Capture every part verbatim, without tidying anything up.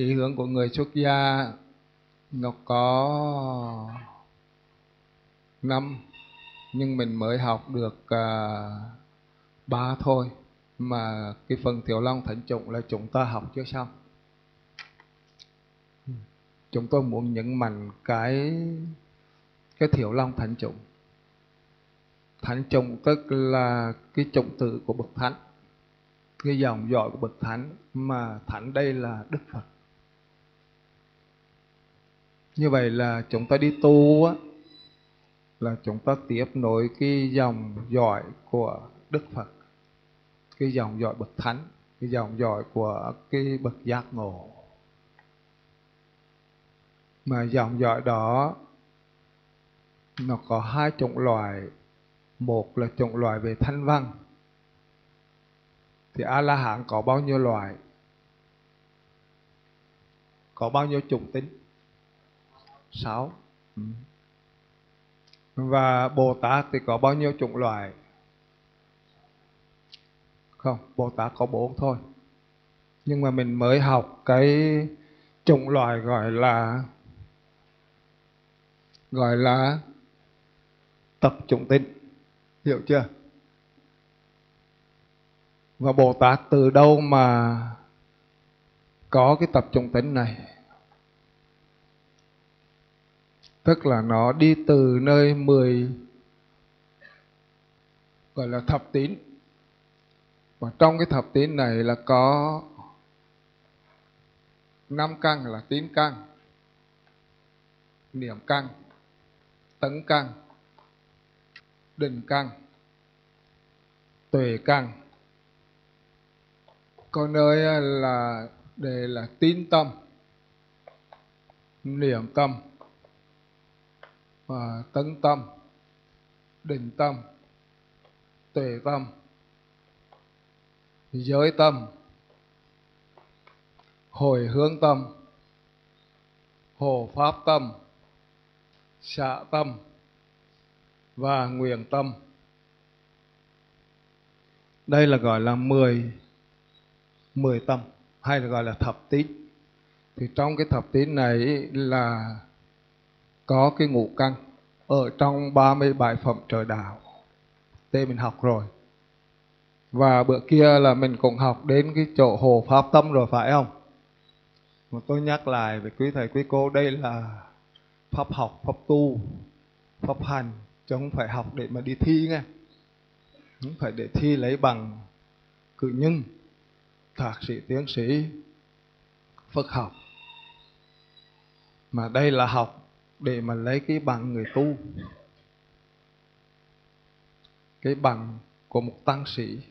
Ý hướng của người xuất gia nó có năm, nhưng mình mới học được à, ba thôi. Mà cái phần Tiểu Long Thánh Chủng là chúng ta học chưa xong. Chúng tôi muốn nhấn mạnh cái cái Tiểu Long Thánh Chủng. Thánh Chủng tức là cái chủng tử của bậc thánh, cái dòng dõi của bậc thánh, mà thánh đây là Đức Phật. Như vậy là chúng ta đi tu á, là chúng ta tiếp nối cái dòng dõi của Đức Phật, cái dòng dõi bậc thánh, cái dòng dõi của cái bậc giác ngộ. Mà dòng dõi đó nó có hai chủng loại. Một là chủng loại về thanh văn. Thì A La Hán có bao nhiêu loại? Có bao nhiêu chủng tính? Sáu. Ừ. Và Bồ Tát thì có bao nhiêu chủng loại? Không, Bồ Tát có bốn thôi. Nhưng mà mình mới học cái chủng loại gọi là gọi là tập chủng tính. Hiểu chưa? Và Bồ Tát từ đâu mà có cái tập chủng tính này? Tức là nó đi từ nơi mười gọi là thập tín. Và trong cái thập tín này là có năm căn là tín căn, niệm căn, tấn căn, định căn, tuệ căn. Có nơi là đề là tín tâm, niệm tâm, và tấn tâm, định tâm, tuệ tâm, giới tâm, hồi hướng tâm, hộ pháp tâm, xạ tâm và nguyện tâm. Đây là gọi là mười mười tâm, hay là gọi là thập tín. Thì trong cái thập tín này là có cái ngũ căn ở trong ba mươi bảy phẩm trời đạo. Đây mình học rồi. Và bữa kia là mình cũng học đến cái chỗ hộ pháp tâm rồi phải không? Mà tôi nhắc lại với quý thầy quý cô, đây là pháp học, pháp tu, pháp hành, chứ không phải học để mà đi thi nghe. Không phải để thi lấy bằng cử nhân, thạc sĩ, tiến sĩ, Phật học. Mà đây là học để mà lấy cái bằng người tu, cái bằng của một tăng sĩ.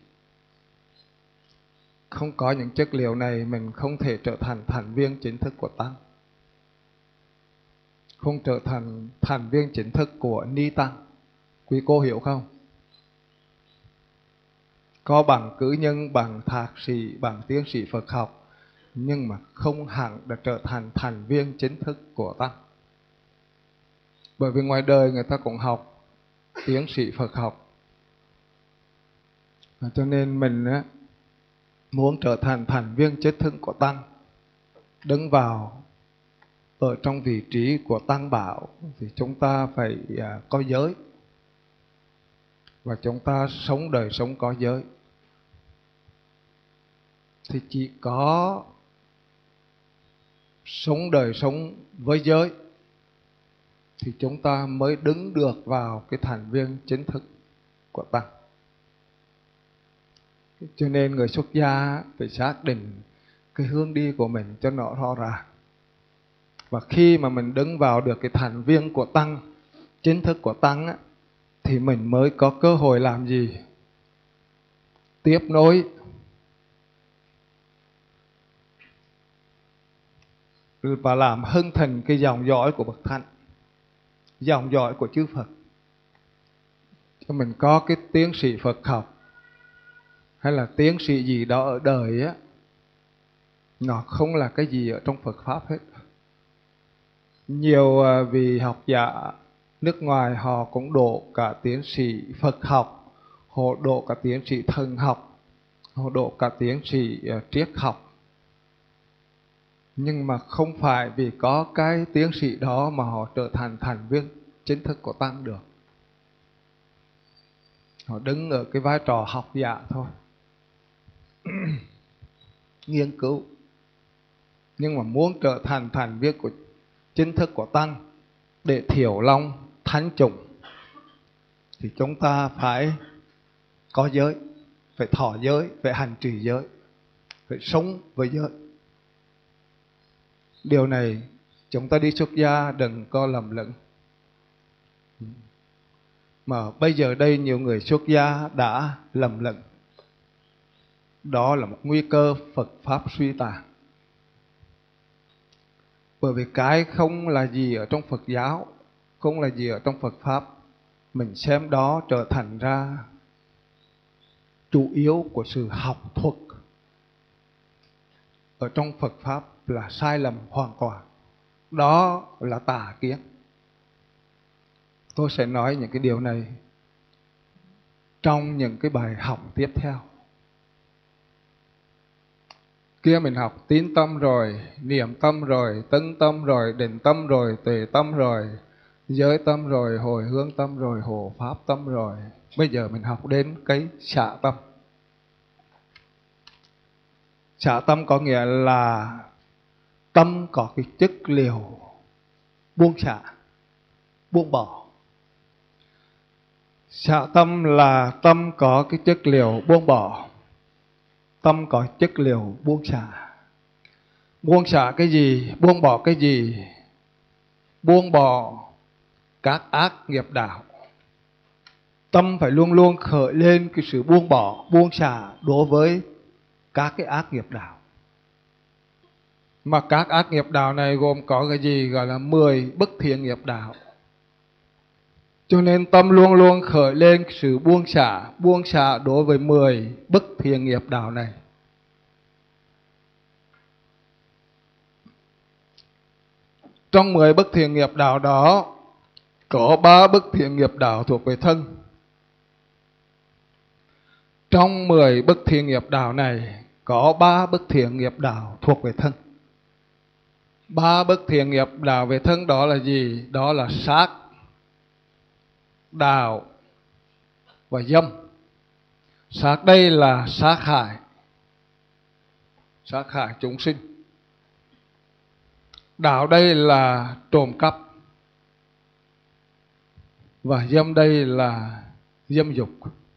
Không có những chất liệu này mình không thể trở thành thành viên chính thức của tăng, không trở thành thành viên chính thức của ni tăng. Quý cô hiểu không? Có bằng cử nhân, bằng thạc sĩ, bằng tiến sĩ Phật học, nhưng mà không hẳn đã trở thành thành viên chính thức của tăng. Bởi vì ngoài đời người ta cũng học tiến sĩ Phật học. Cho nên mình á, muốn trở thành thành viên chính thức của tăng, đứng vào ở trong vị trí của tăng bảo, thì chúng ta phải à, có giới. Và chúng ta sống đời sống có giới. Thì chỉ có sống đời sống với giới thì chúng ta mới đứng được vào cái thành viên chính thức của tăng. Cho nên người xuất gia phải xác định cái hướng đi của mình cho nó rõ ràng. Và khi mà mình đứng vào được cái thành viên của tăng, chính thức của tăng á, thì mình mới có cơ hội làm gì? Tiếp nối và làm hưng thịnh cái dòng dõi của bậc thánh, dòng dõi của chư Phật. Cho mình có cái tiến sĩ Phật học hay là tiến sĩ gì đó ở đời á, nó không là cái gì ở trong Phật Pháp hết. Nhiều vị học giả nước ngoài họ cũng độ cả tiến sĩ Phật học, họ độ cả tiến sĩ thần học, họ độ cả tiến sĩ uh, triết học. Nhưng mà không phải vì có cái tiến sĩ đó mà họ trở thành thành viên chính thức của tăng được. Họ đứng ở cái vai trò học giả thôi, nghiên cứu. Nhưng mà muốn trở thành thành viên của chính thức của tăng để thiểu long thánh chủng thì chúng ta phải có giới, phải thọ giới, phải hành trì giới, phải sống với giới. Điều này chúng ta đi xuất gia đừng có lầm lẫn. Mà bây giờ đây nhiều người xuất gia đã lầm lẫn. Đó là một nguy cơ Phật Pháp suy tàn. Bởi vì cái không là gì ở trong Phật giáo, không là gì ở trong Phật Pháp, mình xem đó trở thành ra chủ yếu của sự học thuật ở trong Phật Pháp là sai lầm hoàn toàn. Đó là tà kiến. Tôi sẽ nói những cái điều này trong những cái bài học tiếp theo. Kia mình học tín tâm rồi, niệm tâm rồi, tấn tâm rồi, định tâm rồi, tuệ tâm rồi, giới tâm rồi, hồi hướng tâm rồi, hộ pháp tâm rồi. Bây giờ mình học đến cái xả tâm. Xả tâm có nghĩa là tâm có cái chất liệu buông xả, buông bỏ. Xả tâm là tâm có cái chất liệu buông bỏ. Tâm có chất liệu buông xả. Buông xả cái gì? Buông bỏ cái gì? Buông bỏ các ác nghiệp đạo. Tâm phải luôn luôn khởi lên cái sự buông bỏ, buông xả đối với các cái ác nghiệp đạo. Mà các ác nghiệp đạo này gồm có cái gì? Gọi là mười bất thiện nghiệp đạo. Cho nên tâm luôn luôn khởi lên sự buông xả, buông xả đối với mười bất thiện nghiệp đạo này. Trong mười bất thiện nghiệp đạo đó, có ba bất thiện nghiệp đạo thuộc về thân. Trong mười bất thiện nghiệp đạo này, có ba bất thiện nghiệp đạo thuộc về thân. Ba bất thiện nghiệp đạo về thân đó là gì? Đó là sát, đạo và dâm. Sát đây là sát hại, sát hại chúng sinh. Đạo đây là trộm cắp. Và dâm đây là dâm dục.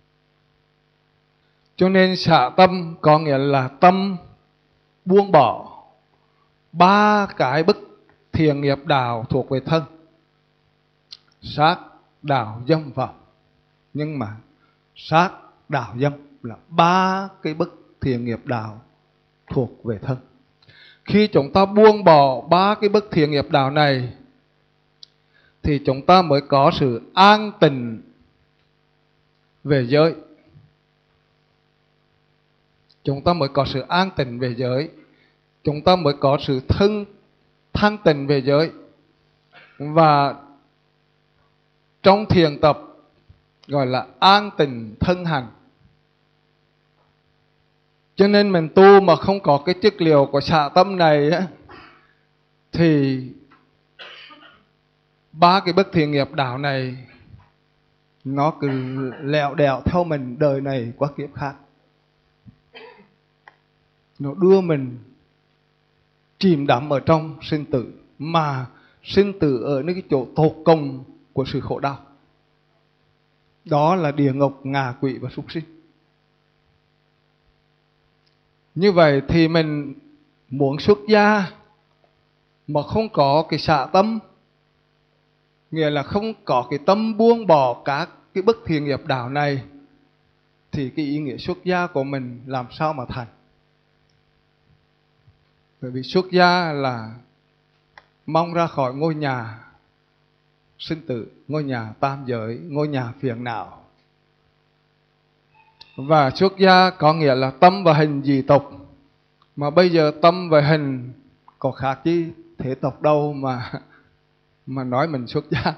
Cho nên xả tâm có nghĩa là tâm buông bỏ ba cái bất thiện nghiệp đạo thuộc về thân: sát, đạo, dâm, vọng. Nhưng mà sát, đạo, dâm là ba cái bất thiện nghiệp đạo thuộc về thân. Khi chúng ta buông bỏ ba cái bất thiện nghiệp đạo này thì chúng ta mới có sự an tịnh về giới. Chúng ta mới có sự an tịnh về giới. Chúng ta mới có sự thân thanh tịnh về giới. Và trong thiền tập gọi là an tịnh thân hành. Cho nên mình tu mà không có cái chất liệu của xả tâm này á, thì ba cái bất thiện nghiệp đạo này nó cứ lẹo đẹo theo mình đời này qua kiếp khác. Nó đưa mình chìm đắm ở trong sinh tử. Mà sinh tử ở nơi cái chỗ tột cùng của sự khổ đau. Đó là địa ngục, ngạ quỷ và súc sinh. Như vậy thì mình muốn xuất gia mà không có cái xả tâm, nghĩa là không có cái tâm buông bỏ các cái bất thiện nghiệp đạo này, thì cái ý nghĩa xuất gia của mình làm sao mà thành. Bởi vì xuất gia là mong ra khỏi ngôi nhà sinh tử, ngôi nhà tam giới, ngôi nhà phiền não. Và xuất gia có nghĩa là tâm và hình dị tộc. Mà bây giờ tâm và hình có khác chứ thế tộc đâu mà mà nói mình xuất gia.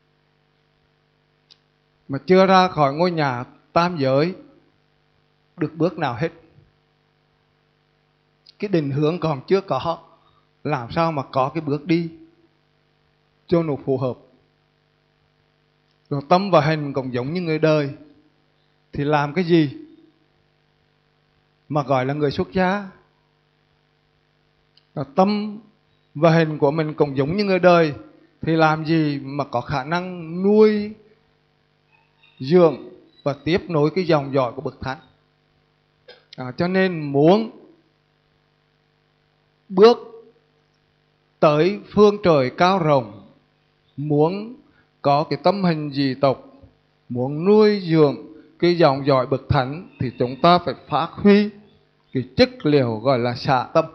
Mà chưa ra khỏi ngôi nhà tam giới được bước nào hết. Cái định hướng còn chưa có. làm sao mà có cái bước đi cho nó phù hợp. Rồi tâm và hành cũng giống như người đời, thì làm cái gì mà gọi là người xuất gia? Rồi tâm và hành của mình cũng giống như người đời, thì làm gì mà có khả năng nuôi dưỡng và tiếp nối cái dòng dõi của bậc thánh. À, cho nên muốn bước tới phương trời cao rộng, muốn có cái tâm hình dị tộc, muốn nuôi dưỡng cái dòng dõi bậc thánh, thì chúng ta phải phát huy cái chất liệu gọi là xả tâm,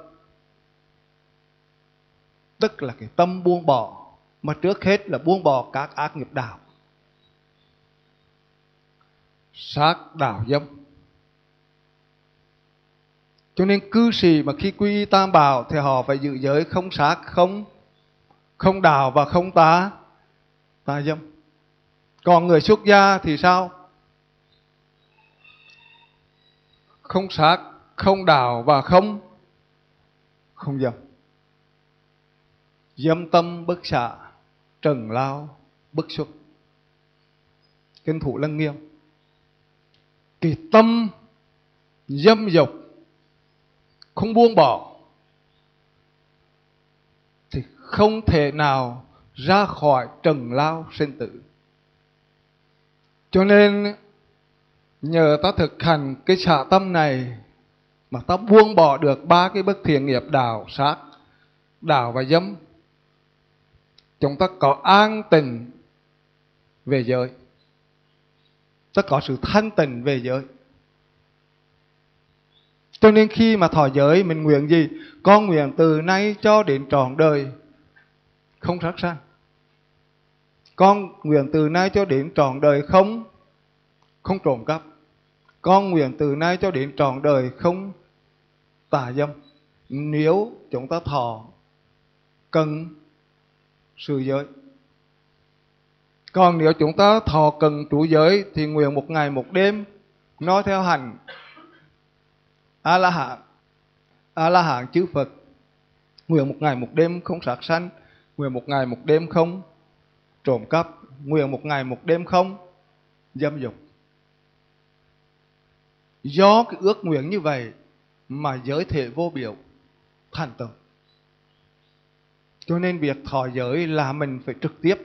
tức là cái tâm buông bỏ, mà trước hết là buông bỏ các ác nghiệp đạo, sát đạo dâm. Cho nên cư sĩ mà khi quy y tam bảo thì họ phải giữ giới không sát, không không đạo và không tà tà dâm. Còn người xuất gia thì sao? Không sát, không đạo và không không dâm. Dâm tâm bất xả, trần lao bất xuất. Kinh Thủ Lăng Nghiêm. Cái tâm dâm dục không buông bỏ thì không thể nào ra khỏi trần lao sinh tử. Cho nên nhờ ta thực hành cái xả tâm này mà ta buông bỏ được ba cái bất thiện nghiệp đạo, sát, đạo và dâm. Chúng ta có an tịnh về giới, ta có sự thanh tịnh về giới. Cho nên khi mà thọ giới mình nguyện gì? Con nguyện từ nay cho đến trọn đời không sát sanh. Con nguyện từ nay cho đến trọn đời không không trộm cắp. Con nguyện từ nay cho đến trọn đời không tà dâm. Nếu chúng ta thọ cần sự giới. Còn nếu chúng ta thọ cần trú giới thì nguyện một ngày một đêm nói theo hành A La Hán, A La Hán chư Phật. Nguyện một ngày một đêm không sát sanh, nguyện một ngày một đêm không trộm cắp, nguyện một ngày một đêm không dâm dục. Do cái ước nguyện như vậy mà giới thể vô biểu thành tựu. Cho nên việc thọ giới là mình phải trực tiếp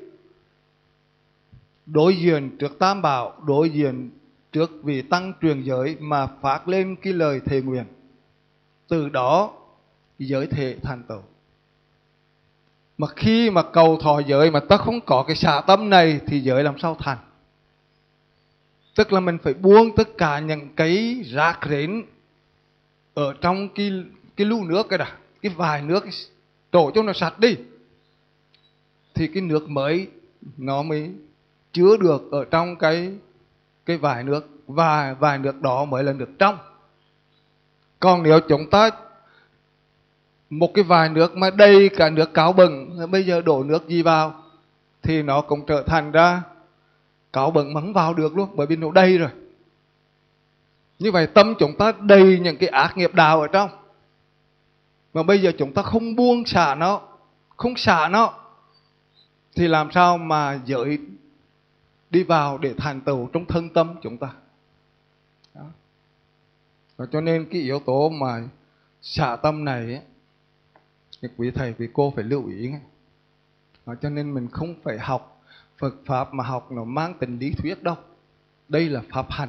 đối diện trước tam bảo, đối diện trước vị tăng truyền giới mà phát lên cái lời thề nguyện. Từ đó giới thể thành tựu. Mà khi mà cầu thọ giới mà ta không có cái xả tâm này thì giới làm sao thành? Tức là mình phải buông tất cả những cái rác rến ở trong cái, cái lu nước cái đã, cái vài nước đổ cho nó sạch đi, thì cái nước mới nó mới chứa được ở trong cái cái vài nước, và vài nước đó mới là nước trong. Còn nếu chúng ta một cái vài nước mà đầy cả nước cáo bừng, bây giờ đổ nước gì vào thì nó cũng trở thành ra cáo bừng mắng vào được luôn, bởi vì nó đầy rồi. Như vậy tâm chúng ta đầy những cái ác nghiệp đạo ở trong, mà bây giờ chúng ta không buông xả nó, không xả nó, thì làm sao mà giới đi vào để thành tựu trong thân tâm chúng ta. Đó. Và cho nên cái yếu tố mà xả tâm này ấy, quý thầy quý cô phải lưu ý. Đó, cho nên mình không phải học Phật Pháp mà học nó mang tính lý thuyết đâu. Đây là pháp hành.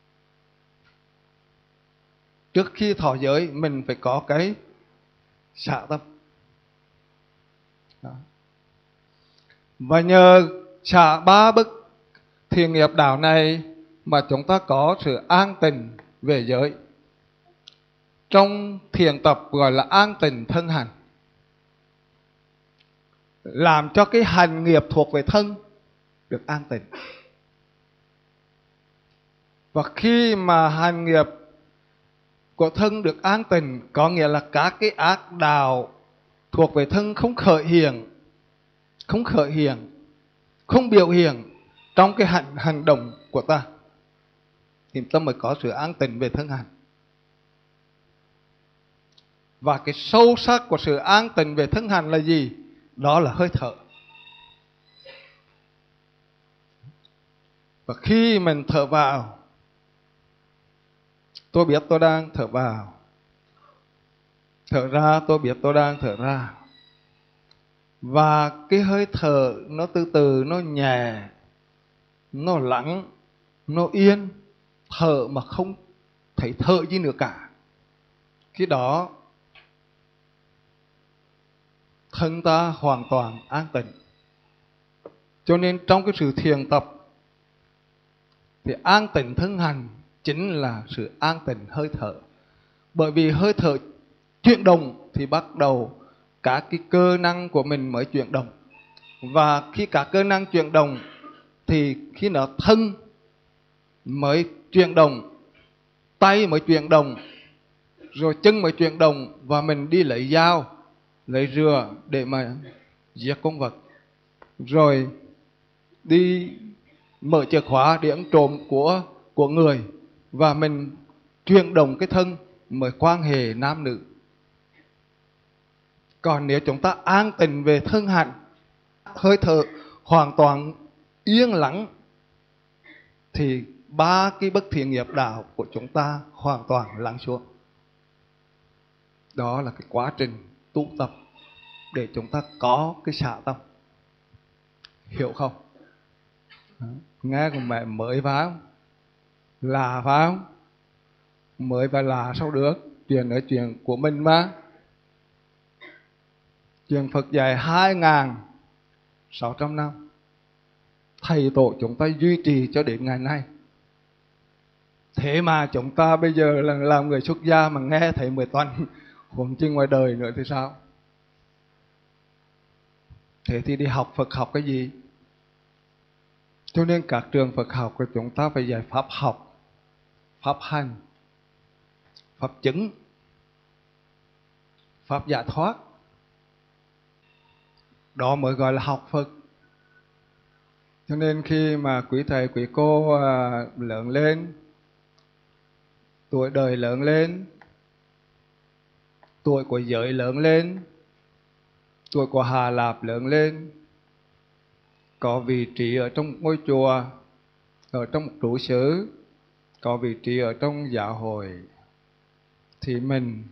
Trước khi thọ giới mình phải có cái xả tâm. Đó. Và nhờ xả ba bức thiện nghiệp đạo này mà chúng ta có sự an tịnh về giới. Trong thiền tập gọi là an tịnh thân hành, làm cho cái hành nghiệp thuộc về thân được an tịnh. Và khi mà hành nghiệp của thân được an tịnh, có nghĩa là các cái ác đạo thuộc về thân không khởi hiện, không khởi hiện, không biểu hiện trong cái hành, hành động của ta, thì ta mới có sự an tịnh về thân hành. Và cái sâu sắc của sự an tịnh về thân hành là gì? Đó là hơi thở. Và khi mình thở vào, tôi biết tôi đang thở vào. Thở ra, tôi biết tôi đang thở ra. Và cái hơi thở nó từ từ, nó nhẹ, nó lắng, nó yên. Thở mà không thấy thở gì nữa cả. Khi đó thân ta hoàn toàn an tịnh. Cho nên trong cái sự thiền tập thì an tịnh thân hành chính là sự an tịnh hơi thở. Bởi vì hơi thở chuyển động thì bắt đầu các cái cơ năng của mình mới chuyển động. Và khi các cơ năng chuyển động thì khi nó thân mới chuyển động, tay mới chuyển động, rồi chân mới chuyển động, và mình đi lấy dao, lấy rửa để mà giết con vật, rồi đi mở chìa khóa để ăn trộm của của người, và mình chuyển động cái thân mới quan hệ nam nữ. Còn nếu chúng ta an tịnh về thân hành, hơi thở hoàn toàn yên lặng, thì ba cái bất thiện nghiệp đạo của chúng ta hoàn toàn lắng xuống. Đó là cái quá trình tu tập để chúng ta có cái xả tâm. Hiểu không? Nghe của mẹ mới phải không? Là phải không? Mới và là sao được? Chuyện ở chuyện của mình mà. Chuyện Phật dạy hai nghìn sáu trăm năm. Thầy tổ chúng ta duy trì cho đến ngày nay. Thế mà chúng ta bây giờ là làm người xuất gia mà nghe thầy mười toàn huống chi ngoài đời nữa thì sao? Thế thì đi học Phật học cái gì? Cho nên các trường Phật học của chúng ta phải dạy pháp học, pháp hành, pháp chứng, pháp giải thoát. Đó mới gọi là học Phật. Cho nên khi mà quý thầy, quý cô à, lớn lên, tuổi đời lớn lên, tuổi của giới lớn lên, tuổi của Hà Lạp lớn lên, có vị trí ở trong ngôi chùa, ở trong một trụ xứ, có vị trí ở trong giáo hội, thì mình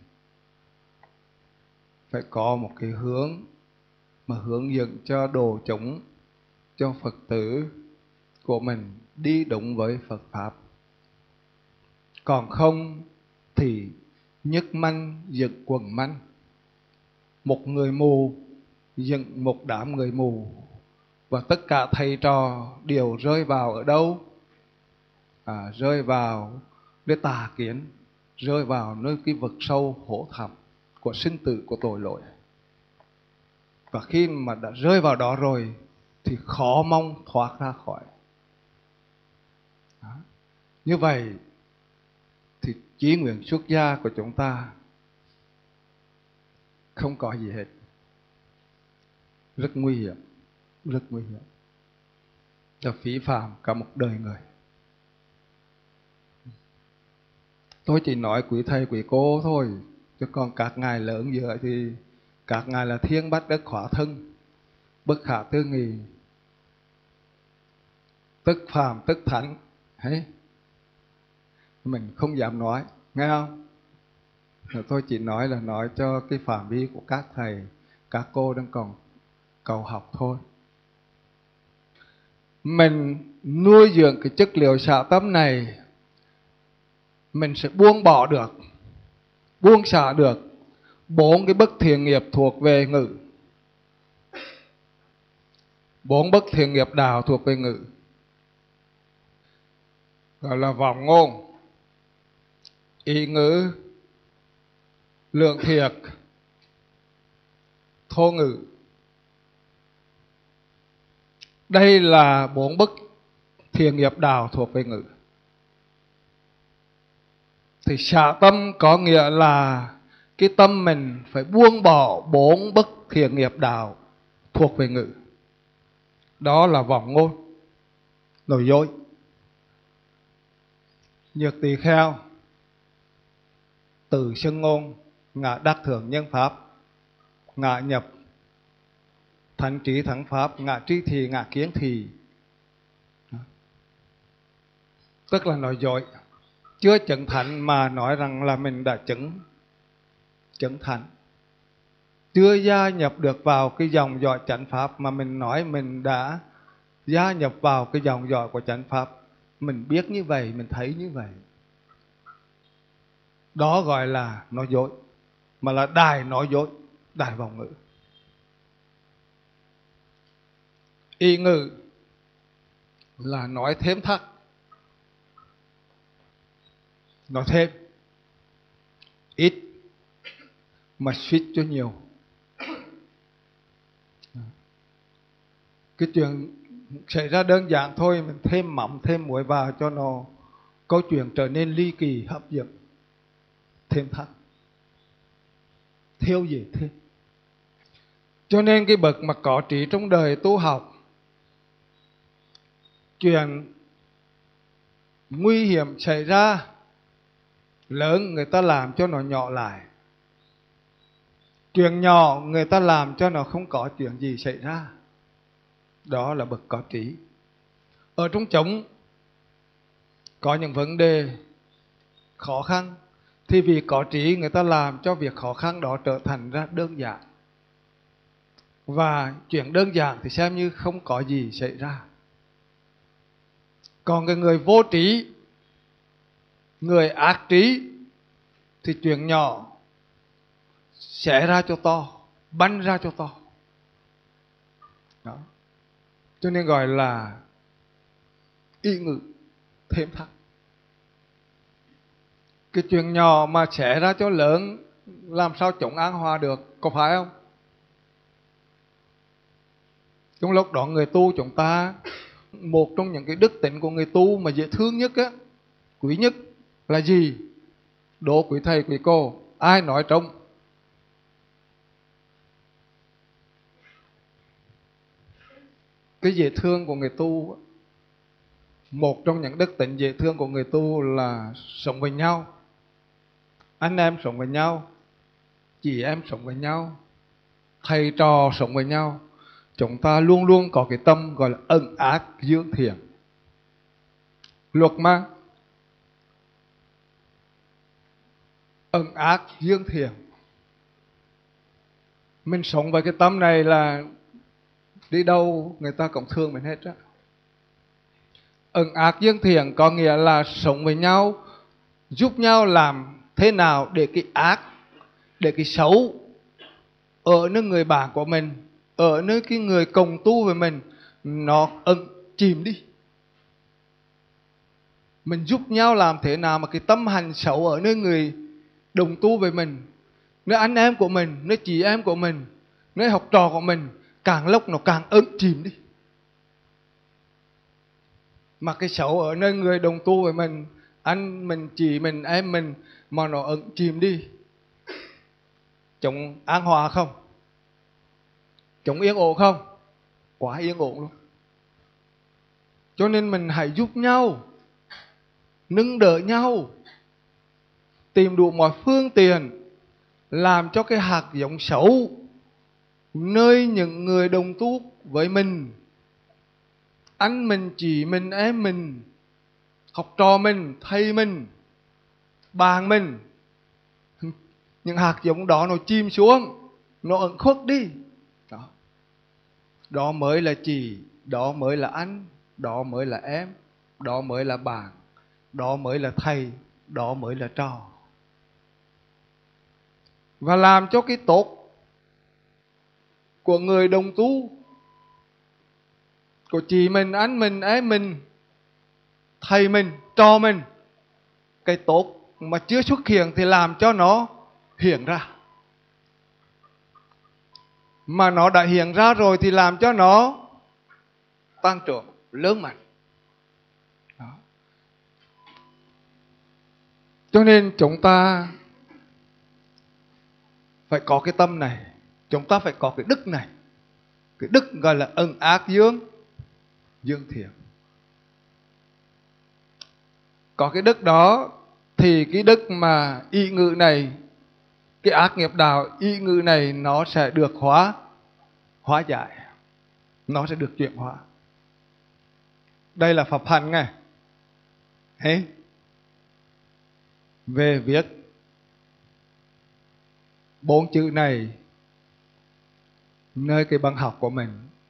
phải có một cái hướng mà hướng dẫn cho đồ chúng, cho Phật tử của mình đi đúng với Phật Pháp. Còn không thì nhất manh dựng quần manh. Một người mù dựng một đám người mù, và tất cả thầy trò đều rơi vào ở đâu? À, rơi vào nơi tà kiến, rơi vào nơi cái vực sâu hổ thẳm của sinh tử, của tội lỗi. Và khi mà đã rơi vào đó rồi thì khó mong thoát ra khỏi. Đó. Như vậy thì chí nguyện xuất gia của chúng ta không có gì hết. Rất nguy hiểm, rất nguy hiểm. Là phí phạm cả một đời người. Tôi chỉ nói quý thầy, quý cô thôi, chứ còn các ngài lớn giữa thì các ngài là thiên bát đất khỏa thân, bất khả tư nghị, tức phàm tức thánh. Hey. Mình không dám nói, nghe không? Tôi chỉ nói là nói cho cái phạm vi của các thầy, các cô đang còn cầu học thôi. Mình nuôi dưỡng cái chất liệu xả tâm này, mình sẽ buông bỏ được, buông xả được bốn cái bất thiện nghiệp thuộc về ngữ. Bốn bất thiện nghiệp đạo thuộc về ngữ, gọi là vọng ngôn, ý ngữ, lượng thiệt, thô ngữ. Đây là bốn bất thiện nghiệp đạo thuộc về ngữ. Thì xả tâm có nghĩa là cái tâm mình phải buông bỏ bốn bất thiện nghiệp đạo thuộc về ngữ. Đó là vọng ngôn, nói dối, nhược tỳ kheo, từ xưng ngôn, ngã đắc thượng nhân pháp, ngã nhập thánh trí thắng pháp, ngã trí thì ngã kiến thì. Tức là nói dối, chưa chứng thánh mà nói rằng là mình đã chứng chứng thánh. Chưa gia nhập được vào cái dòng dõi chánh pháp mà mình nói mình đã gia nhập vào cái dòng dõi của chánh pháp. Mình biết như vậy, mình thấy như vậy. Đó gọi là nói dối, mà là đài nói dối, đài vọng ngữ. Y ngữ là nói thêm thắt, nói thêm, ít mà suýt cho nhiều. Cái chuyện xảy ra đơn giản thôi, mình thêm mắm thêm muối vào cho nó câu chuyện trở nên ly kỳ hấp dẫn. Thêm thắt, theo gì thêm. Cho nên cái bậc mà có trí trong đời tu học, chuyện nguy hiểm xảy ra lớn người ta làm cho nó nhỏ lại, chuyện nhỏ người ta làm cho nó không có chuyện gì xảy ra. Đó là bậc có trí. Ở trong chúng có những vấn đề khó khăn, thì vì có trí người ta làm cho việc khó khăn đó trở thành ra đơn giản. Và chuyện đơn giản thì xem như không có gì xảy ra. Còn cái người vô trí, người ác trí, thì chuyện nhỏ xẻ ra cho to, bắn ra cho to. Đó. Cho nên gọi là y ngữ thêm thắt. Cái chuyện nhỏ mà xẻ ra cho lớn, làm sao chống an hòa được, có phải không? Trong lúc đó người tu chúng ta, một trong những cái đức tính của người tu mà dễ thương nhất á, quý nhất là gì? Đố quý thầy quý cô, ai nói trông? Cái dễ thương của người tu, một trong những đức tính dễ thương của người tu là sống với nhau. Anh em sống với nhau, chị em sống với nhau, thầy trò sống với nhau. Chúng ta luôn luôn có cái tâm gọi là ân ác dương thiện. Luật mà, ân ác dương thiện. Mình sống với cái tâm này là đi đâu người ta cũng thương mình hết á. Ân ác dương thiện có nghĩa là sống với nhau, giúp nhau làm thế nào để cái ác, để cái xấu ở nơi người bạn của mình, ở nơi cái người cùng tu với mình, nó ẩn chìm đi. Mình giúp nhau làm thế nào mà cái tâm hành xấu ở nơi người đồng tu với mình, nơi anh em của mình, nơi chị em của mình, nơi học trò của mình, càng lúc nó càng ẩn chìm đi. Mà cái xấu ở nơi người đồng tu với mình, anh mình, chị mình, em mình, mà nó ẩn chìm đi, chúng an hòa không? Chúng yên ổn không? Quá yên ổn luôn. Cho nên mình hãy giúp nhau, nâng đỡ nhau, tìm đủ mọi phương tiện làm cho cái hạt giống xấu nơi những người đồng tu với mình, anh mình, chị mình, em mình, học trò mình, thầy mình, bạn mình, những hạt giống đó nó chìm xuống, nó ẩn khuất đi. Đó. Đó mới là chị, đó mới là anh, đó mới là em, đó mới là bạn, đó mới là thầy, đó mới là trò. Và làm cho cái tốt của người đồng tu, của chị mình, anh mình, em mình, thầy mình, trò mình, cái tốt mà chưa xuất hiện thì làm cho nó hiện ra. Mà nó đã hiện ra rồi thì làm cho nó tăng trưởng, lớn mạnh. Đó. Cho nên chúng ta phải có cái tâm này, chúng ta phải có cái đức này. Cái đức gọi là ân ác dương, dương thiện. Có cái đức đó thì cái đức mà y ngữ này cái ác nghiệp đạo ý ngữ này nó sẽ được hóa hóa giải, nó sẽ được chuyển hóa. Đây là pháp hành nghe. Hey. Về viết bốn chữ này nơi cái bằng học của mình,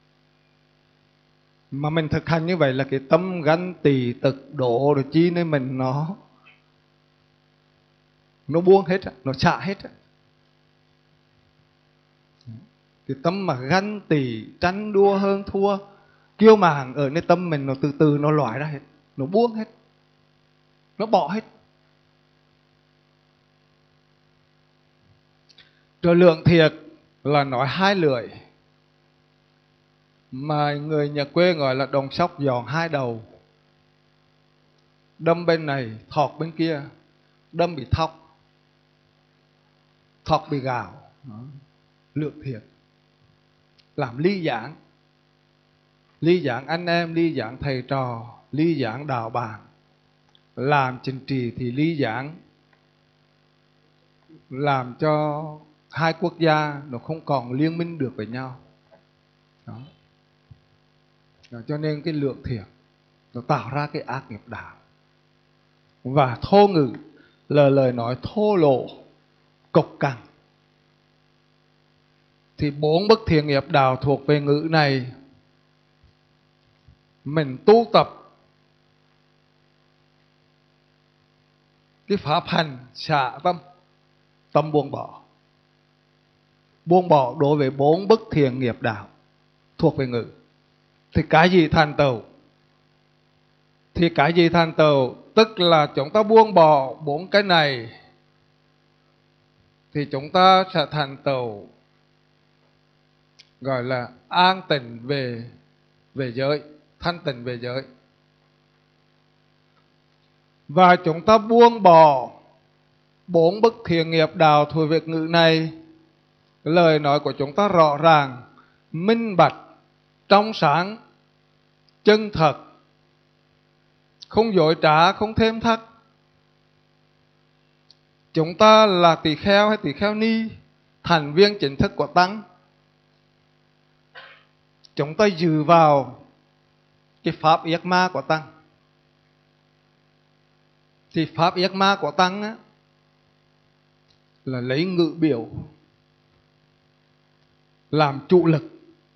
mà mình thực hành như vậy là cái tâm ganh tỳ tực độ rồi chi nơi mình nó nó buông hết, nó xả hết. Cái tâm mà ganh tỳ tranh đua hơn thua kiêu mạn ở nơi tâm mình, nó từ từ nó loại ra hết, nó buông hết, nó bỏ hết. Rồi lượng thiệt là nói hai lưỡi, mà người nhà quê gọi là đồng sóc giòn hai đầu. Đâm bên này, thọt bên kia. Đâm bị thóc, thọt bị gạo. Lượng thiệt làm ly giảng, ly giảng anh em, ly giảng thầy trò, ly giảng đạo bàn. Làm chính trị thì ly giảng, làm cho hai quốc gia nó không còn liên minh được với nhau. Đó. Đó, cho nên cái lượng thiệt nó tạo ra cái ác nghiệp đạo. Và thô ngữ là lời nói thô lỗ, cộc cằn. Thì bốn bất thiện nghiệp đạo thuộc về ngữ này, mình tu tập cái pháp hành xả tâm, tâm buông bỏ. Buông bỏ đối với bốn bất thiện nghiệp đạo thuộc về ngữ. Thì cái gì thành tựu? Thì cái gì thành tựu? Tức là chúng ta buông bỏ bốn cái này thì chúng ta sẽ thành tựu gọi là an tịnh về về giới, thanh tịnh về giới. Và chúng ta buông bỏ bốn bất thiện nghiệp đạo thuộc về ngữ này, lời nói của chúng ta rõ ràng, minh bạch, trong sáng, chân thật, không dối trá, không thêm thắt. Chúng ta là tỳ kheo hay tỳ kheo ni, thành viên chính thức của tăng, chúng ta dựa vào cái pháp yết ma của tăng. Thì pháp yết ma của tăng á, là lấy ngữ biểu làm trụ lực.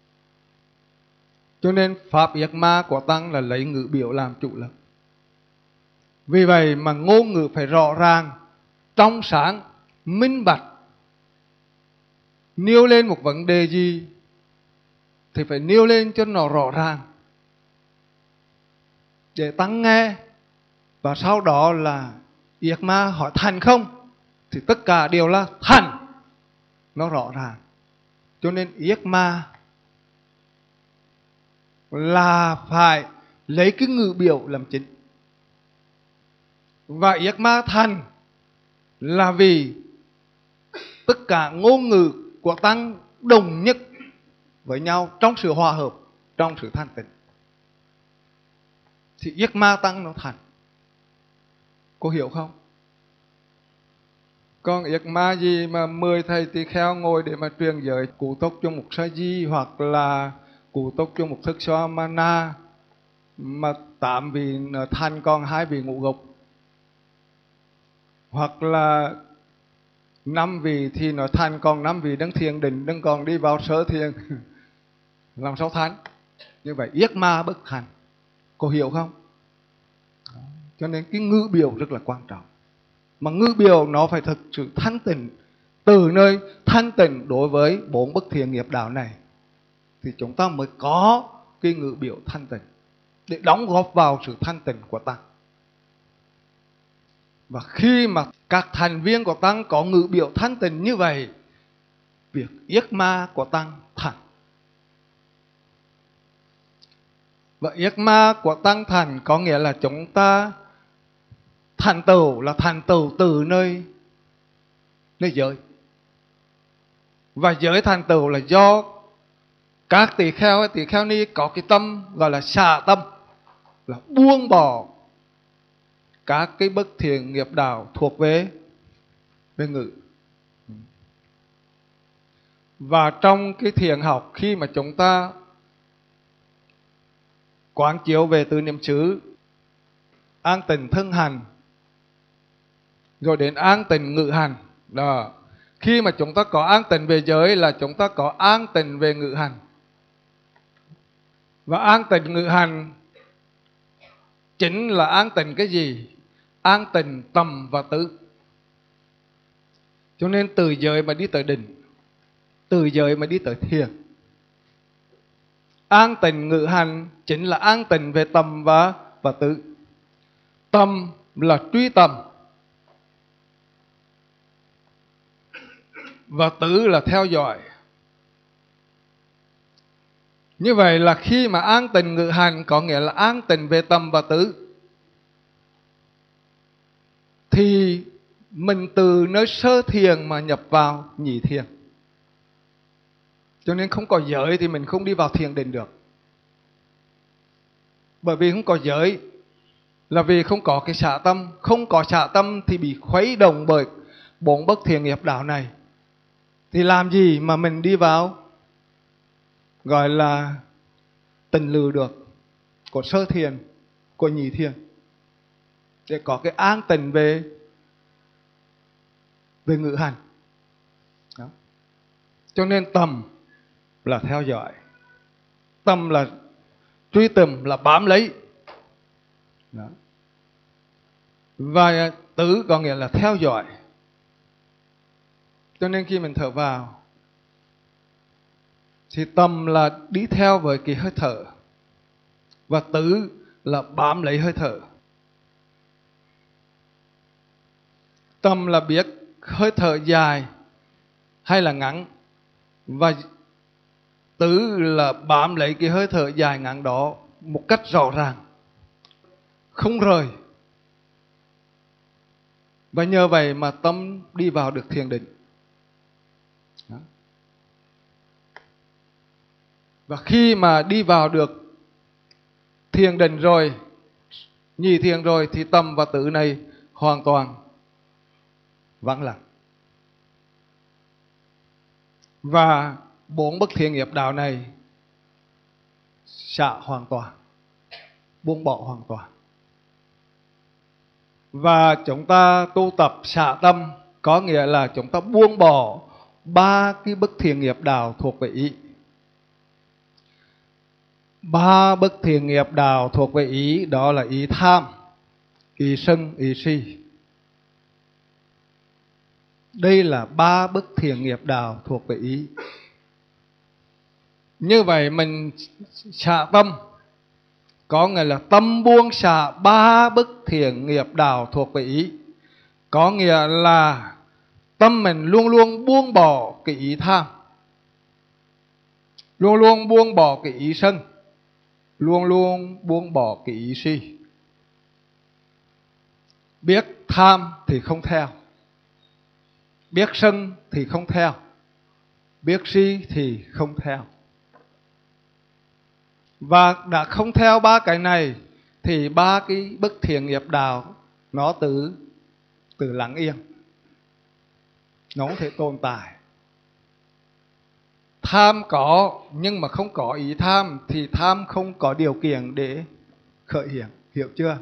Cho nên pháp yết ma của tăng là lấy ngữ biểu làm trụ lực. Vì vậy mà ngôn ngữ phải rõ ràng, trong sáng, minh bạch. Nêu lên một vấn đề gì thì phải nêu lên cho nó rõ ràng để tăng nghe. Và sau đó là yết ma hỏi thành không, thì tất cả đều là thành, nó rõ ràng. Cho nên yết ma là phải lấy cái ngữ biểu làm chính. Và yết ma thành là vì tất cả ngôn ngữ của tăng đồng nhất với nhau trong sự hòa hợp, trong sự thanh tịnh, thì yết ma tăng nó thành. Cô hiểu không? Còn yết ma gì mà mười thầy tỳ kheo ngồi để mà truyền giới cụ túc cho một sa di, hoặc là cụ túc cho một thức xoa mana, mà tám vị thành còn hai vị ngũ gục, hoặc là năm vị thì nó thành còn năm vị đang thiền định, đang còn đi vào sở thiền làm sao thành? Như vậy yết ma bất thành. Cô hiểu không? Cho nên cái ngữ biểu rất là quan trọng. Mà ngữ biểu nó phải thực sự thanh tịnh, từ nơi thanh tịnh đối với bốn bất thiện nghiệp đạo này, thì chúng ta mới có cái ngữ biểu thanh tịnh để đóng góp vào sự thanh tịnh của tăng. Và khi mà các thành viên của tăng có ngữ biểu thanh tịnh như vậy, việc yết ma của tăng thành. Và yết ma của tăng thành có nghĩa là chúng ta thành tựu là thành tựu từ nơi nơi giới. Và giới thành tựu là do các tỳ kheo hay tỳ kheo ni có cái tâm gọi là xả tâm, là buông bỏ các cái bất thiện nghiệp đạo thuộc về về ngữ. Và trong cái thiền học, khi mà chúng ta quán chiếu về tứ niệm xứ, an tịnh thân hành, rồi đến an tịnh ngữ hành. Đó. Khi mà chúng ta có an tịnh về giới là chúng ta có an tịnh về ngữ hành. Và an tịnh ngữ hành chính là an tịnh cái gì? An tịnh tầm và tứ. Cho nên từ giới mà đi tới định, từ giới mà đi tới thiền. An tịnh ngữ hành chính là an tịnh về tầm và, và tứ. Tầm là truy tầm, và tứ là theo dõi. Như vậy là khi mà an tịnh ngữ hành có nghĩa là an tịnh về tầm và tứ, thì mình từ nơi sơ thiền mà nhập vào nhị thiền. Cho nên không có giới thì mình không đi vào thiền định được. Bởi vì không có giới là vì không có cái xả tâm. Không có xả tâm thì bị khuấy động bởi bốn bậc thiền nghiệp đạo này. Thì làm gì mà mình đi vào gọi là tịnh lự được, của sơ thiền, của nhị thiền, để có cái an tịnh về về ngữ hành. Đó. Cho nên tầm là theo dõi, tâm là truy tìm, là bám lấy. Đó. Và tứ có nghĩa là theo dõi. Cho nên khi mình thở vào thì tâm là đi theo với cái hơi thở, và tứ là bám lấy hơi thở. Tâm là biết hơi thở dài hay là ngắn, và tứ là bám lấy cái hơi thở dài ngắn đó một cách rõ ràng, không rời. Và nhờ vậy mà tâm đi vào được thiền định. Đó. Và khi mà đi vào được thiền định rồi, nhị thiền rồi, thì tâm và tứ này hoàn toàn vắng lặng. Và bốn bậc thiền nghiệp đạo này xả hoàn toàn, buông bỏ hoàn toàn. Và chúng ta tu tập xả tâm có nghĩa là chúng ta buông bỏ ba cái bậc thiền nghiệp đạo thuộc về ý. Ba bậc thiền nghiệp đạo thuộc về ý đó là ý tham, ý sân, ý si. Đây là ba bậc thiền nghiệp đạo thuộc về ý. Như vậy mình xả tâm có nghĩa là tâm buông xả ba bậc thiền nghiệp đạo thuộc về ý. Có nghĩa là tâm mình luôn luôn buông bỏ cái ý tham, luôn luôn buông bỏ cái ý sân, luôn luôn buông bỏ cái ý si. Biết tham thì không theo, biết sân thì không theo, biết si thì không theo. Và đã không theo ba cái này thì ba cái bậc thiền nghiệp đạo nó từ từ lặng yên, nó không thể tồn tại. Tham có nhưng mà không có ý tham thì tham không có điều kiện để khởi hiện, hiểu chưa?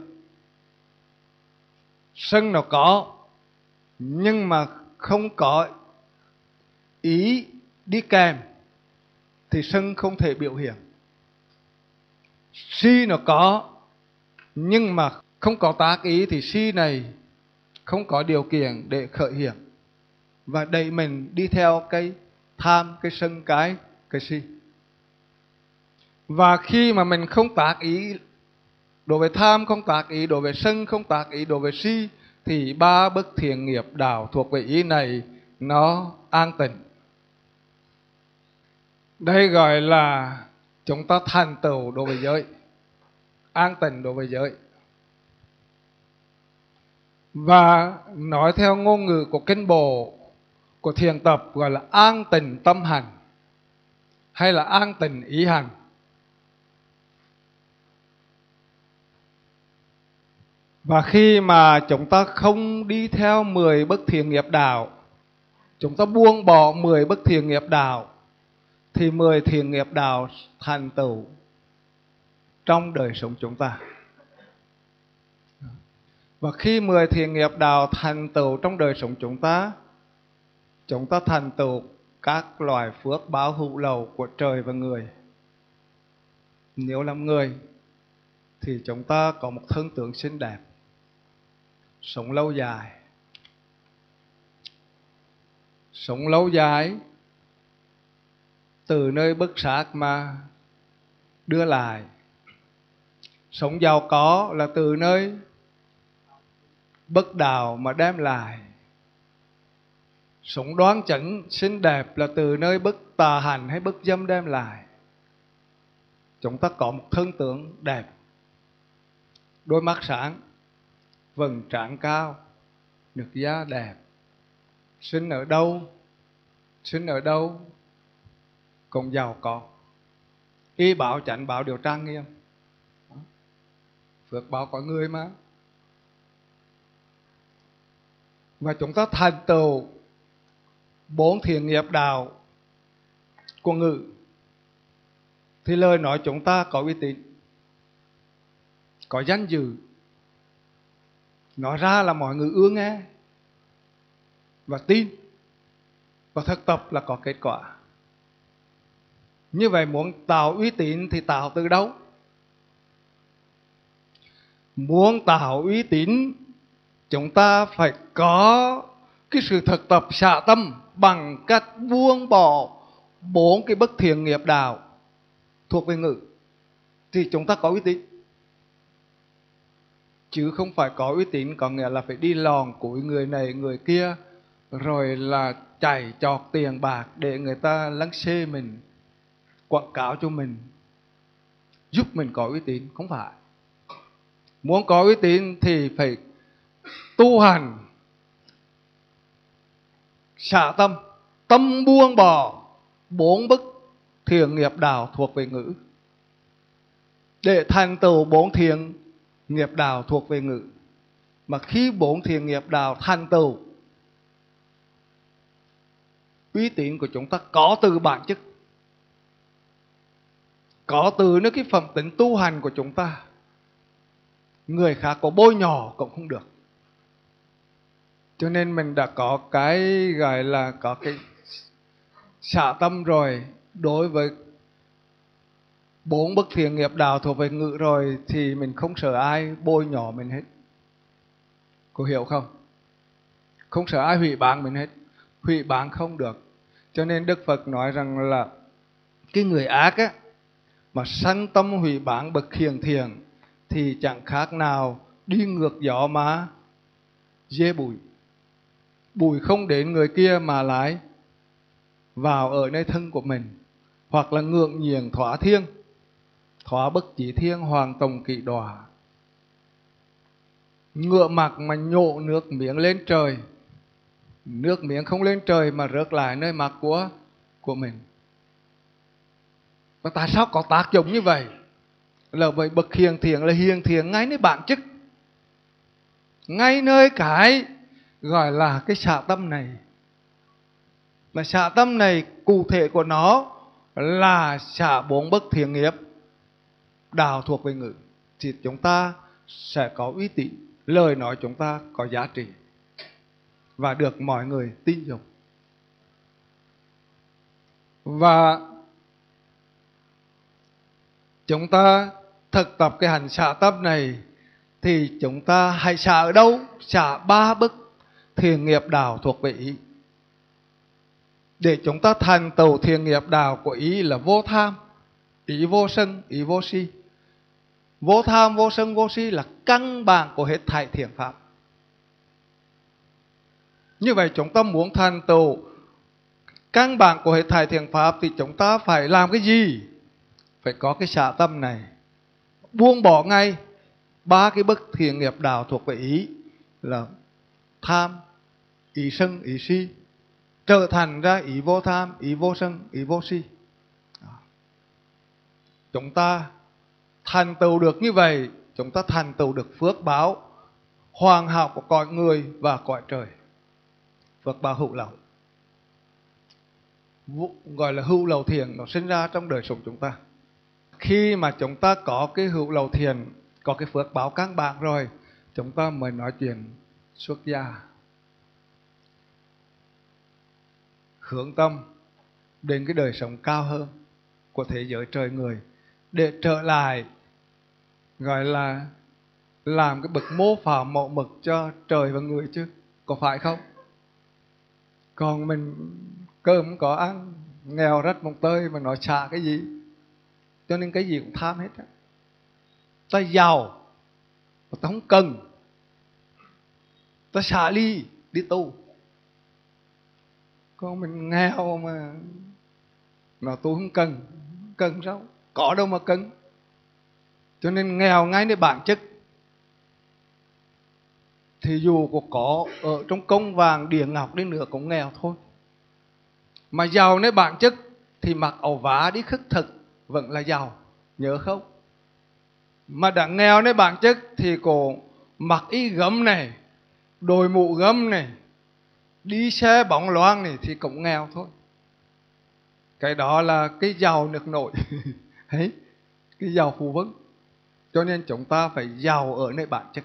Sân nó có nhưng mà không có ý đi kèm thì sân không thể biểu hiện. Si nó có nhưng mà không có tác ý thì si này không có điều kiện để khởi hiện và đẩy mình đi theo cái tham, cái sân, cái cái si. Và khi mà mình không tác ý đối với tham, không tác ý đối với sân, không tác ý đối với si, thì ba bậc thiền nghiệp đạo thuộc về ý này nó an tịnh. Đây gọi là chúng ta thành tựu đối với giới, an tịnh đối với giới. Và nói theo ngôn ngữ của kinh bộ, của thiền tập gọi là an tịnh tâm hành hay là an tịnh ý hành. Và khi mà chúng ta không đi theo mười bậc thiền nghiệp đạo, chúng ta buông bỏ mười bậc thiền nghiệp đạo, thì mười thiện nghiệp đạo thành tựu trong đời sống chúng ta. Và khi mười thiện nghiệp đạo thành tựu trong đời sống chúng ta, chúng ta thành tựu các loài phước báo hữu lậu của trời và người. Nếu làm người thì chúng ta có một thân tướng xinh đẹp, sống lâu dài. Sống lâu dài từ nơi bất sát mà đưa lại. Sống giàu có là từ nơi bất đạo mà đem lại. Sống đoán chánh xinh đẹp là từ nơi bất tà hành hay bất dâm đem lại. Chúng ta có một thân tướng đẹp, đôi mắt sáng, vầng trán cao, nước da đẹp. Sinh ở đâu, sinh ở đâu cũng giàu có. Y bảo chánh bảo điều trang nghiêm. Phước báo có người mà. Và chúng ta thành tựu bốn thiện nghiệp đạo của ngữ thì lời nói chúng ta có uy tín, có danh dự, nói ra là mọi người ưa nghe và tin, và thực tập là có kết quả. Như vậy muốn tạo uy tín thì tạo từ đâu? Muốn tạo uy tín, chúng ta phải có cái sự thực tập xả tâm bằng cách buông bỏ bốn cái bất thiện nghiệp đạo thuộc về ngữ, thì chúng ta có uy tín. Chứ không phải có uy tín có nghĩa là phải đi lòn cúi người này người kia, rồi là chảy chọt tiền bạc để người ta lắng xê mình, quảng cáo cho mình, giúp mình có uy tín. Không phải. Muốn có uy tín thì phải tu hành, xả tâm, tâm buông bỏ bốn bất thiện nghiệp đạo thuộc về ngữ, để thành tựu bốn thiện nghiệp đạo thuộc về ngữ. Mà khi bốn thiện nghiệp đạo thành tựu, uy tín của chúng ta có từ bản chất, có từ nơi cái phẩm tính tu hành của chúng ta. Người khác có bôi nhỏ cũng không được. Cho nên mình đã có cái gọi là có cái xả tâm rồi, đối với bốn bất thiện nghiệp đạo thuộc về ngữ rồi, thì mình không sợ ai bôi nhỏ mình hết. Cô hiểu không? Không sợ ai hủy báng mình hết. Hủy báng không được. Cho nên Đức Phật nói rằng là cái người ác á, mà sanh tâm hủy báng bậc hiền thiện thì chẳng khác nào đi ngược gió mà dê bụi. Bụi không đến người kia mà lại vào ở nơi thân của mình. Hoặc là ngượng nhiềng thỏa thiên, thỏa bất chỉ thiên hoàng tòng kỵ đọa. Ngựa mặc mà nhộ nước miếng lên trời, nước miếng không lên trời mà rớt lại nơi mặt của, của mình. Và tại sao có tác dụng như vậy? Là vậy bậc hiền thiện là hiền thiện ngay nơi bản chất, ngay nơi cái gọi là cái xả tâm này. Mà xả tâm này cụ thể của nó là xả bốn bất thiện nghiệp đạo thuộc về ngữ, thì chúng ta sẽ có uy tín, lời nói chúng ta có giá trị và được mọi người tin dùng. Và chúng ta thực tập cái hành xả tâm này thì chúng ta hãy xả ở đâu? Xả ba bất thiện nghiệp đạo thuộc về ý. Để chúng ta thành tựu thiện nghiệp đạo của ý là vô tham, ý vô sân, ý vô si. Vô tham, vô sân, vô si là căn bản của hết thảy thiện pháp. Như vậy chúng ta muốn thành tựu căn bản của hết thảy thiện pháp thì chúng ta phải làm cái gì? Phải có cái xả tâm này, buông bỏ ngay ba cái bất thiện nghiệp đạo thuộc về ý là tham, ý sân, ý si, trở thành ra ý vô tham, ý vô sân, ý vô si. Chúng ta thành tựu được như vậy, chúng ta thành tựu được phước báo hoàn hảo của cõi người và cõi trời, phước báo hữu lậu. gọi là hữu lậu thiện nó sinh ra trong đời sống chúng ta. Khi mà chúng ta có cái hữu lậu thiện, có cái phước báo căn bản rồi, chúng ta mới nói chuyện xuất gia, hướng tâm đến cái đời sống cao hơn của thế giới trời người, để trở lại gọi là làm cái bậc mô phạm mẫu mực cho trời và người chứ, có phải không? Còn mình cơm không có ăn, nghèo rách mồng tơi mà nói xả cái gì? Cho nên cái gì cũng tham hết á. Ta giàu mà ta không cần, ta xả ly đi tu. Còn mình nghèo mà nó tu không cần, cần sao? Có đâu mà cần. Cho nên nghèo ngay đến bản chất. Thì dù có có ở trong công vàng địa ngọc đi nữa cũng nghèo thôi. Mà giàu đến bản chất thì mặc áo vá đi khất thực vẫn là giàu, nhớ không? Mà đã nghèo đến bản chất thì cổ mặc y gấm này, đội mũ gấm này, đi xe bóng loang này thì cũng nghèo thôi. Cái đó là cái giàu nước nổi. Đấy, cái giàu phù vấn. Cho nên chúng ta phải giàu ở nơi bản chất.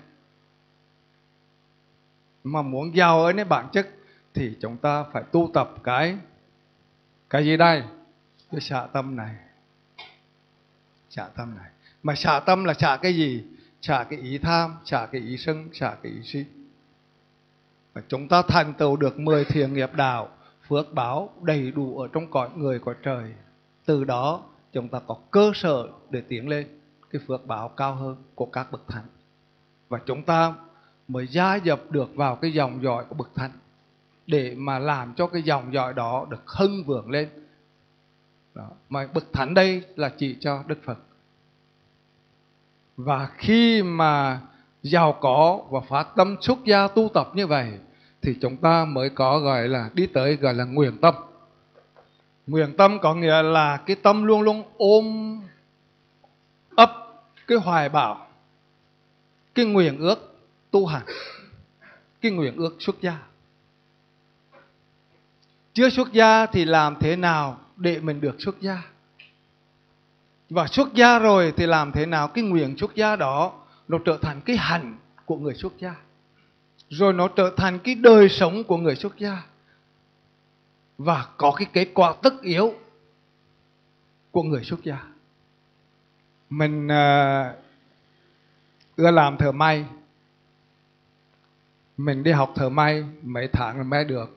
Mà muốn giàu ở nơi bản chất thì chúng ta phải tu tập cái cái gì đây? Cái xả tâm này. Xả tâm này. Mà xả tâm là xả cái gì? Xả cái ý tham, xả cái ý sân, xả cái ý si. Và chúng ta thành tựu được mười thiện nghiệp đạo, phước báo đầy đủ ở trong cõi người cõi trời. Từ đó chúng ta có cơ sở để tiến lên cái phước báo cao hơn của các bậc thánh. Và chúng ta mới gia nhập được vào cái dòng dõi của bậc thánh, để mà làm cho cái dòng dõi đó được hưng vượng lên. Đó. Mà bậc thánh đây là chỉ cho Đức Phật. Và khi mà giàu có và phát tâm xuất gia tu tập như vậy thì chúng ta mới có gọi là đi tới gọi là nguyện tâm. Nguyện tâm có nghĩa là cái tâm luôn luôn ôm ấp cái hoài bão, cái nguyện ước tu hành, cái nguyện ước xuất gia. Chưa xuất gia thì làm thế nào để mình được xuất gia? Và xuất gia rồi thì làm thế nào cái nguyện xuất gia đó nó trở thành cái hành của người xuất gia, rồi nó trở thành cái đời sống của người xuất gia, và có cái kết quả tất yếu của người xuất gia. Mình uh, ưa làm thợ may. Mình đi học thợ may mấy tháng là may được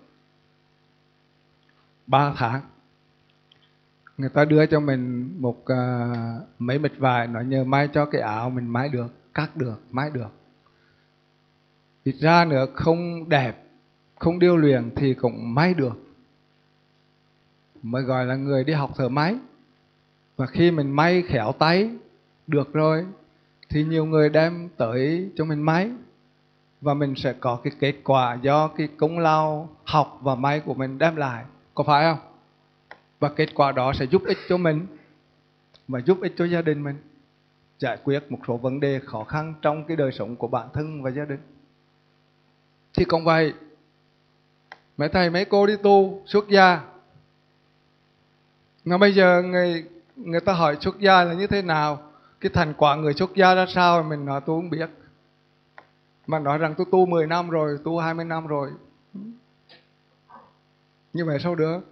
ba tháng. Người ta đưa cho mình một uh, mấy mịch vải, nói nhờ may cho cái áo mình may được, cắt được, may được. Ít ra nữa không đẹp, không điêu luyện thì cũng may được, mới gọi là người đi học thợ may. Và khi mình may khéo tay được rồi thì nhiều người đem tới cho mình may, và mình sẽ có cái kết quả do cái công lao học và may của mình đem lại, có phải không? Và kết quả đó sẽ giúp ích cho mình và giúp ích cho gia đình mình, giải quyết một số vấn đề khó khăn trong cái đời sống của bản thân và gia đình. Thì cũng vậy, mấy thầy mấy cô đi tu xuất gia, mà bây giờ người người ta hỏi xuất gia là như thế nào, cái thành quả người xuất gia ra sao, mình nói tôi không biết. Mà nói rằng tôi tu mười năm rồi, tu hai mươi năm rồi, như vậy sao được?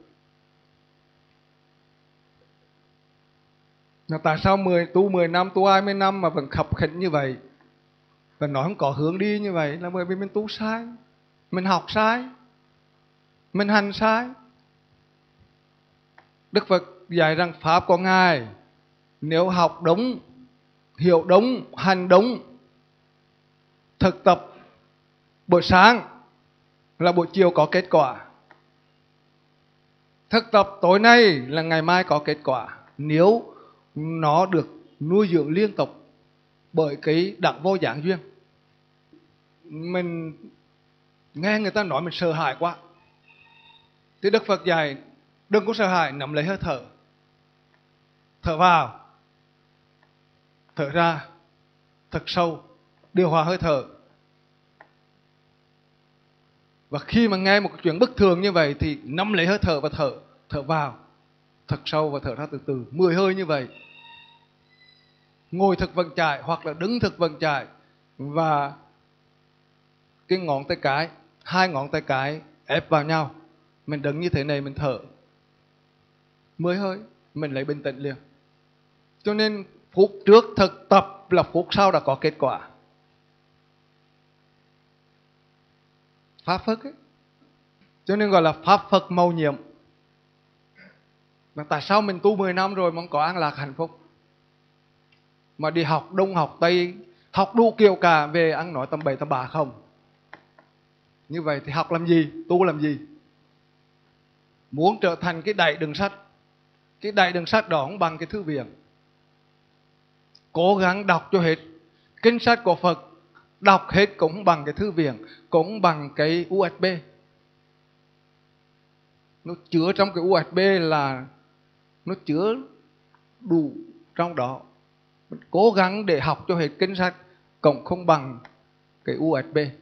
Mà tại sao mười, tu mười năm, tu hai mươi năm mà vẫn khập khỉnh như vậy, và nói không có hướng đi như vậy? Là bởi vì mình tu sai, mình học sai, mình hành sai. Đức Phật dạy rằng pháp của Ngài, nếu học đúng, hiểu đúng, hành đúng, thực tập buổi sáng là buổi chiều có kết quả, thực tập tối nay là ngày mai có kết quả, nếu nó được nuôi dưỡng liên tục bởi cái đẳng vô giảng duyên. Mình nghe người ta nói mình sợ hãi quá, thì Đức Phật dạy đừng có sợ hãi, nắm lấy hơi thở, thở vào, thở ra thật sâu, điều hòa hơi thở. Và khi mà nghe một chuyện bất thường như vậy thì nắm lấy hơi thở và thở thở vào thật sâu và thở ra từ từ, mười hơi như vậy. Ngồi thật vững chãi hoặc là đứng thật vững chãi, và cái ngón tay cái, hai ngón tay cái ép vào nhau. Mình đứng như thế này, mình thở mười hơi, mình lấy bình tĩnh liền. Cho nên phút trước thực tập là phút sau đã có kết quả. Pháp Phật ấy. Cho nên gọi là Pháp Phật mầu nhiệm. Mà tại sao mình tu mười năm rồi mà không có an lạc hạnh phúc? Mà đi học Đông học Tây, học đủ kiểu cả, về ăn nói tầm bậy tầm bạ không? Như vậy thì học làm gì? Tu làm gì? Muốn trở thành cái đại đường sắt, cái đại đường sắt đó không bằng cái thư viện. Cố gắng đọc cho hết kinh sách của Phật, đọc hết cũng bằng cái thư viện, cũng bằng cái u ét bê. Nó chứa trong cái u ét bê là nó chứa đủ trong đó. Mình cố gắng để học cho hết kinh sách cũng không bằng cái u ét bê.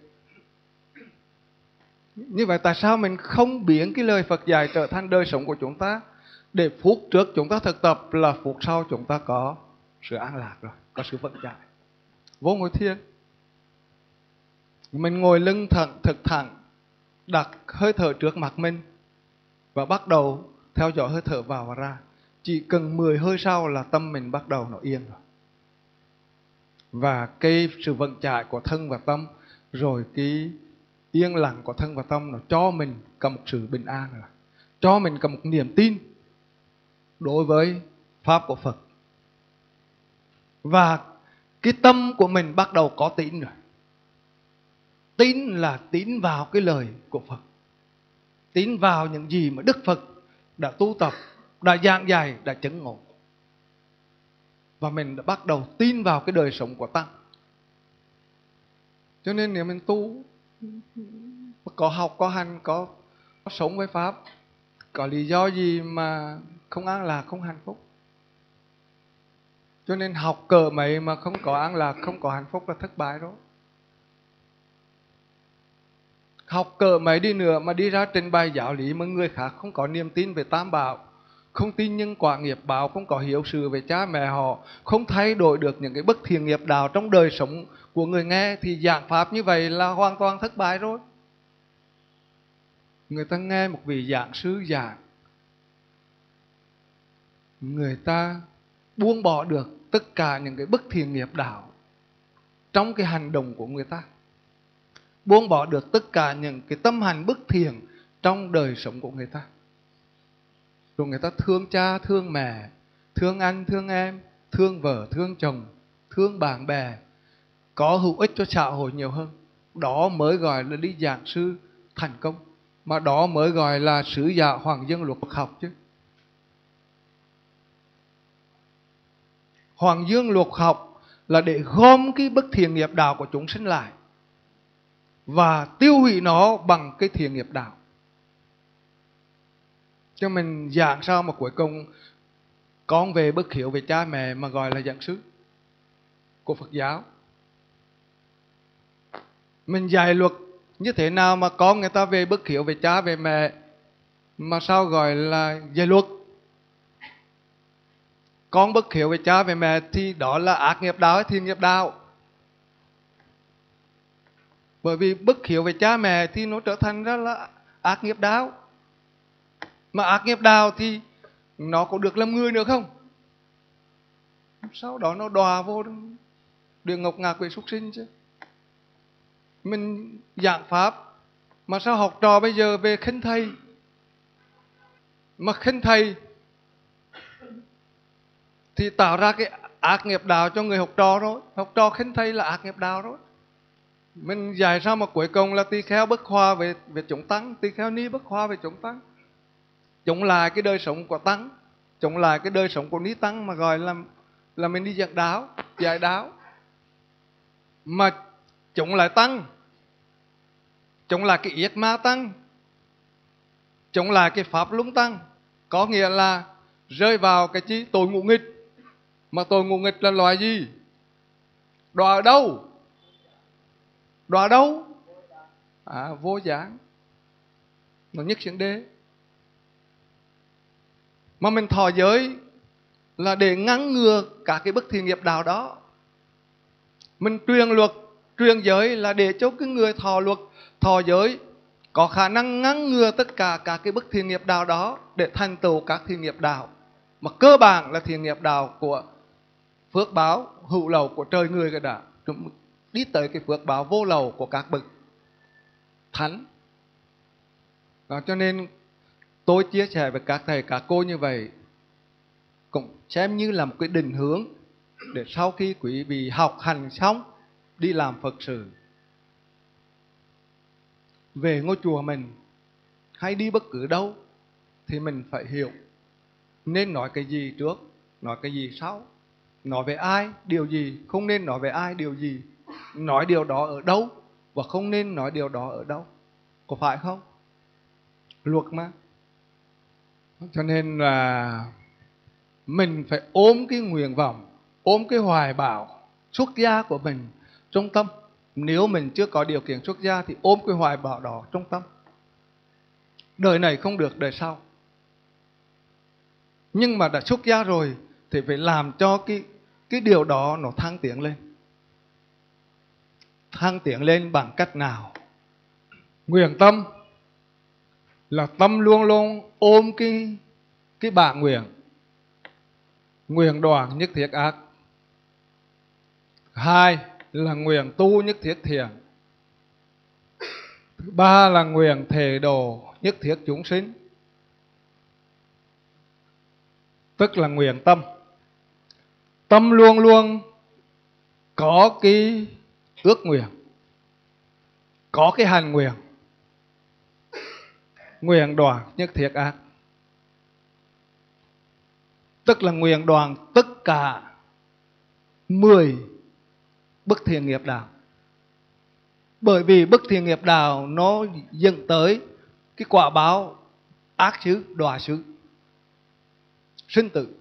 Như vậy tại sao mình không biến cái lời Phật dạy trở thành đời sống của chúng ta, để phút trước chúng ta thực tập là phút sau chúng ta có sự an lạc rồi, có sự vững chãi. Vô ngồi thiền, mình ngồi lưng thẳng, thực thẳng, đặt hơi thở trước mặt mình và bắt đầu theo dõi hơi thở vào và ra. Chỉ cần mười hơi sau là tâm mình bắt đầu nó yên rồi. Và cái sự vững chãi của thân và tâm, rồi cái yên lặng của thân và tâm, nó cho mình cả một sự bình an rồi, cho mình cả một niềm tin đối với Pháp của Phật. Và cái tâm của mình bắt đầu có tín rồi. Tín là tín vào cái lời của Phật, tín vào những gì mà Đức Phật đã tu tập, đã giảng dạy, đã chứng ngộ. Và mình đã bắt đầu tin vào cái đời sống của Tăng. Cho nên nếu mình tu, có học, có hành, có, có sống với Pháp, có lý do gì mà không an lạc, không hạnh phúc? Cho nên học cỡ mấy mà không có an lạc, không có hạnh phúc là thất bại rồi. Học cỡ mấy đi nữa mà đi ra trình bày giáo lý mà người khác không có niềm tin về Tam Bảo, không tin nhân quả nghiệp báo, không có hiểu sự về cha mẹ họ, không thay đổi được những cái bất thiện nghiệp đạo trong đời sống của người nghe, thì giảng Pháp như vậy là hoàn toàn thất bại rồi. Người ta nghe một vị giảng sư giảng, người ta buông bỏ được tất cả những cái bất thiện nghiệp đạo trong cái hành động của người ta, buông bỏ được tất cả những cái tâm hành bất thiện trong đời sống của người ta. Rồi người ta thương cha, thương mẹ, thương anh, thương em, thương vợ, thương chồng, thương bạn bè, có hữu ích cho xã hội nhiều hơn. Đó mới gọi là đi giảng sư thành công. Mà đó mới gọi là sứ giả Hoàng Dương Luật học chứ. Hoàng Dương Luật học là để gom cái bất thiện nghiệp đạo của chúng sinh lại và tiêu hủy nó bằng cái thiện nghiệp đạo. Cho mình giảng sao mà cuối cùng con về bất hiếu về cha mẹ mà gọi là giảng sứ của Phật giáo. Mình dạy luật như thế nào mà con người ta về bất hiếu về cha về mẹ mà sao gọi là dạy luật? Con bất hiếu về cha về mẹ thì đó là ác nghiệp đạo hay thiện nghiệp đạo? Bởi vì bất hiếu về cha mẹ thì nó trở thành ra là ác nghiệp đạo. Mà ác nghiệp đạo thì nó có được làm người nữa không? Sau đó nó đọa vô địa ngục ngạ quỷ súc sinh chứ. Mình giảng Pháp mà sao học trò bây giờ về khinh thầy? Mà khinh thầy thì tạo ra cái ác nghiệp đạo cho người học trò rồi. Học trò khinh thầy là ác nghiệp đạo rồi. Mình dạy sao mà cuối cùng là tỳ kheo bất hòa về, về chúng tăng, tỳ kheo ni bất hòa về chúng tăng, chống lại cái đời sống của tăng, chống lại cái đời sống của ni tăng mà gọi là là mình đi giảng đạo, dạy đạo. Mà chống lại tăng, chống lại cái yết ma tăng, chống lại cái pháp luân tăng, có nghĩa là rơi vào cái chi tội ngụ nghịch. Mà tội ngụ nghịch là loại gì? Đọa ở đâu? Đọa đâu? À, vô giảng. Nó nhất xứng đế. Mà mình thọ giới là để ngăn ngừa cả cái bất thiện nghiệp đạo đó. Mình truyền luật, truyền giới là để cho cái người thọ luật, thọ giới có khả năng ngăn ngừa tất cả các cái bất thiện nghiệp đạo đó để thành tựu các thiện nghiệp đạo. Mà cơ bản là thiện nghiệp đạo của phước báo hữu lậu của trời người cái đã, đi tới cái phước báo vô lậu của các bậc thánh. Đó, cho nên tôi chia sẻ với các thầy các cô như vậy cũng xem như là một cái định hướng để sau khi quý vị học hành xong đi làm Phật sự, về ngôi chùa mình hay đi bất cứ đâu thì mình phải hiểu nên nói cái gì trước, nói cái gì sau, nói về ai, điều gì, không nên nói về ai, điều gì, nói điều đó ở đâu và không nên nói điều đó ở đâu. Có phải không? Luật mà. Cho nên là mình phải ôm cái nguyện vọng, ôm cái hoài bão xuất gia của mình trong tâm. Nếu mình chưa có điều kiện xuất gia thì ôm cái hoài bão đó trong tâm. Đời này không được, đời sau. Nhưng mà đã xuất gia rồi thì phải làm cho cái, cái điều đó nó thăng tiến lên. Thăng tiến lên bằng cách nào? Nguyện tâm là tâm luôn luôn ôm cái, cái bản nguyện. Nguyện đoàn nhất thiết ác. Hai là nguyện tu nhất thiết thiện. Thứ ba là nguyện thể độ nhất thiết chúng sinh. Tức là nguyện tâm. Tâm luôn luôn có cái ước nguyện, có cái hành nguyện. Nguyện đoàn nhất thiết ác. Tức là nguyện đoàn tất cả mười bất thiện nghiệp đạo. Bởi vì bất thiện nghiệp đạo nó dẫn tới cái quả báo ác xứ, đọa xứ, sinh tử.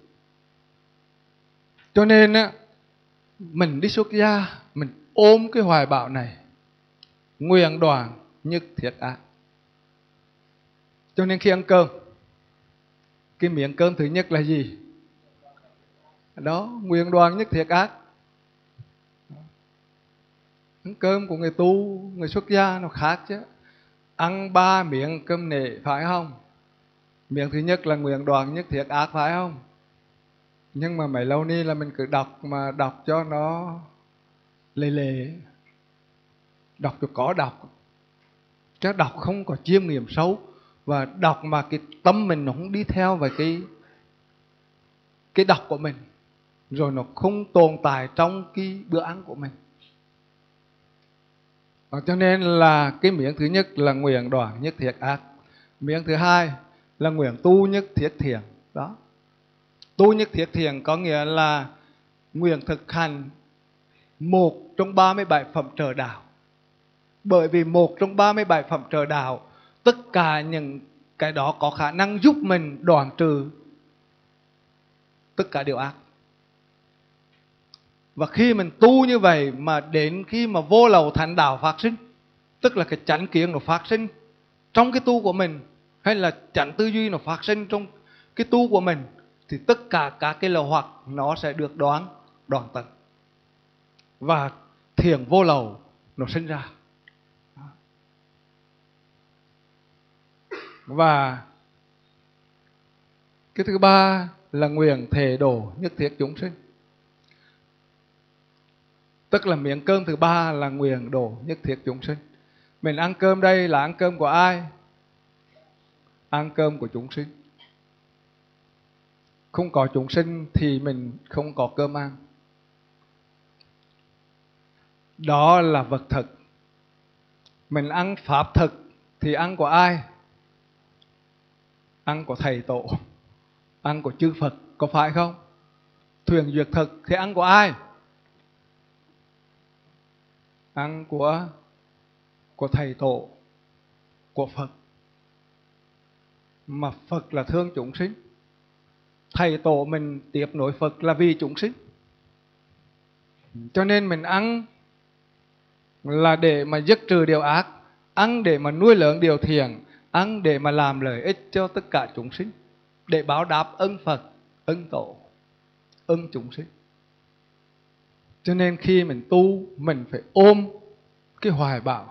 Cho nên á, mình đi xuất gia, mình ôm cái hoài bão này, nguyện đoàn nhất thiết ác. Cho nên khi ăn cơm, cái miếng cơm thứ nhất là gì? Đó, nguyện đoàn nhất thiết ác. Ăn cơm của người tu, người xuất gia nó khác chứ. Ăn ba miệng cơm nệ, phải không? Miệng thứ nhất là nguyện đoàn nhất thiết ác, phải không? Nhưng mà mấy lâu nay là mình cứ đọc mà đọc cho nó lề lề. Đọc cho có đọc. Chứ đọc không có chiêm nghiệm sâu. Và đọc mà cái tâm mình nó không đi theo về cái cái đọc của mình. Rồi nó không tồn tại trong cái bữa ăn của mình. Và cho nên là cái miệng thứ nhất là nguyện đoàn nhất thiết ác. Miệng thứ hai là nguyện tu nhất thiết thiện. Đó. Tu nhất thiết thiện có nghĩa là nguyện thực hành một trong ba mươi bảy phẩm trợ đạo. Bởi vì một trong ba mươi bảy phẩm trợ đạo, tất cả những cái đó có khả năng giúp mình đoạn trừ tất cả điều ác. Và khi mình tu như vậy mà đến khi mà vô lậu thành đạo phát sinh, tức là cái chánh kiến nó phát sinh trong cái tu của mình, hay là chánh tư duy nó phát sinh trong cái tu của mình, thì tất cả các cái lậu hoặc nó sẽ được đoán, đoạn tận. Và thiện vô lậu nó sinh ra. Và cái thứ ba là nguyện thể độ nhất thiết chúng sinh. Tức là miếng cơm thứ ba là nguyện độ nhất thiết chúng sinh. Mình ăn cơm đây là ăn cơm của ai? Ăn cơm của chúng sinh. Không có chúng sinh thì mình không có cơm ăn. Đó là vật thực. Mình ăn pháp thực thì ăn của ai? Ăn của thầy tổ, ăn của chư Phật, có phải không? Thuyền duyệt thực thì ăn của ai? Ăn của của thầy tổ, của Phật. Mà Phật là thương chúng sinh. Thầy tổ mình tiếp nối Phật là vì chúng sinh. Cho nên mình ăn là để mà dứt trừ điều ác, ăn để mà nuôi lớn điều thiện, ăn để mà làm lợi ích cho tất cả chúng sinh. để báo đáp ân Phật, ân Tổ, ân chúng sinh. Cho nên khi mình tu, mình phải ôm cái hoài bão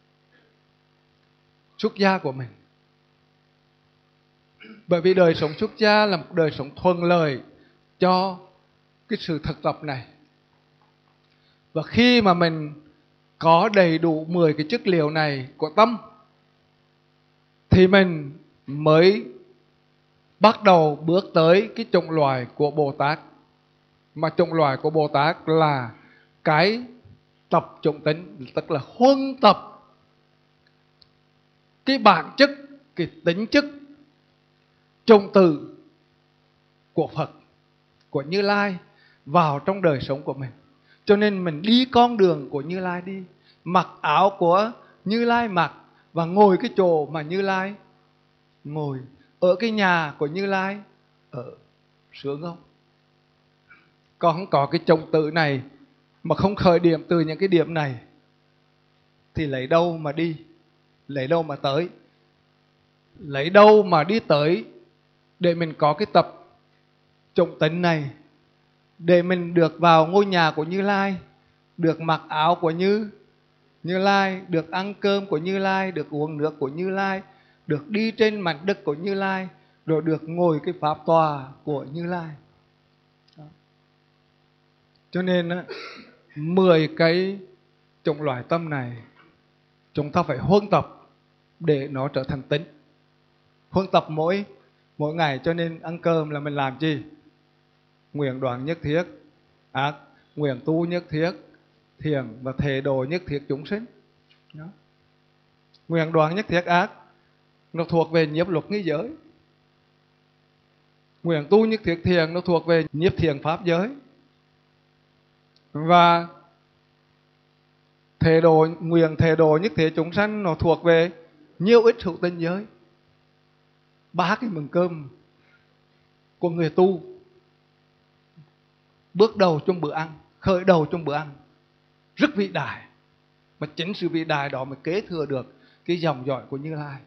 xuất gia của mình. Bởi vì đời sống xuất gia là một đời sống thuận lợi cho cái sự thực tập này. Và khi mà mình có đầy đủ mười cái chất liệu này của tâm, thì mình mới bắt đầu bước tới cái chủng loại của Bồ Tát. Mà chủng loại của Bồ Tát là cái tập chủng tính, tức là huân tập cái bản chất, cái tính chất chủng tử của Phật, của Như Lai vào trong đời sống của mình. Cho nên mình đi con đường của Như Lai đi, mặc áo của Như Lai mặc, và ngồi cái chỗ mà Như Lai ngồi, ở cái nhà của Như Lai ở, sướng không? Còn không có cái chủng tử này mà không khởi điểm từ những cái điểm này thì lấy đâu mà đi, lấy đâu mà tới, lấy đâu mà đi tới để mình có cái tập chủng tính này, để mình được vào ngôi nhà của Như Lai, được mặc áo của Như Như Lai, được ăn cơm của Như Lai, được uống nước của Như Lai, được đi trên mặt đất của Như Lai, rồi được ngồi cái pháp tòa của Như Lai. Đó. Cho nên mười cái chủng loại tâm này chúng ta phải huân tập để nó trở thành tính. Huân tập mỗi mỗi ngày. Cho nên ăn cơm là mình làm gì? Nguyện đoạn nhất thiết ác, nguyện tu nhất thiết thiền, và thề độ nhất thiết chúng sinh. Đó. Nguyện đoạn nhất thiết ác nó thuộc về nhiếp luật nghi giới. Nguyện tu nhất thiết thiền nó thuộc về nhiếp thiền pháp giới. Và thề độ, nguyện thề độ nhất thiết chúng sanh nó thuộc về nhiều ít hữu tình giới. Ba cái mừng cơm của người tu, bước đầu trong bữa ăn, khởi đầu trong bữa ăn, rất vĩ đại. Mà chính sự vĩ đại đó mới kế thừa được cái dòng dõi của Như Lai.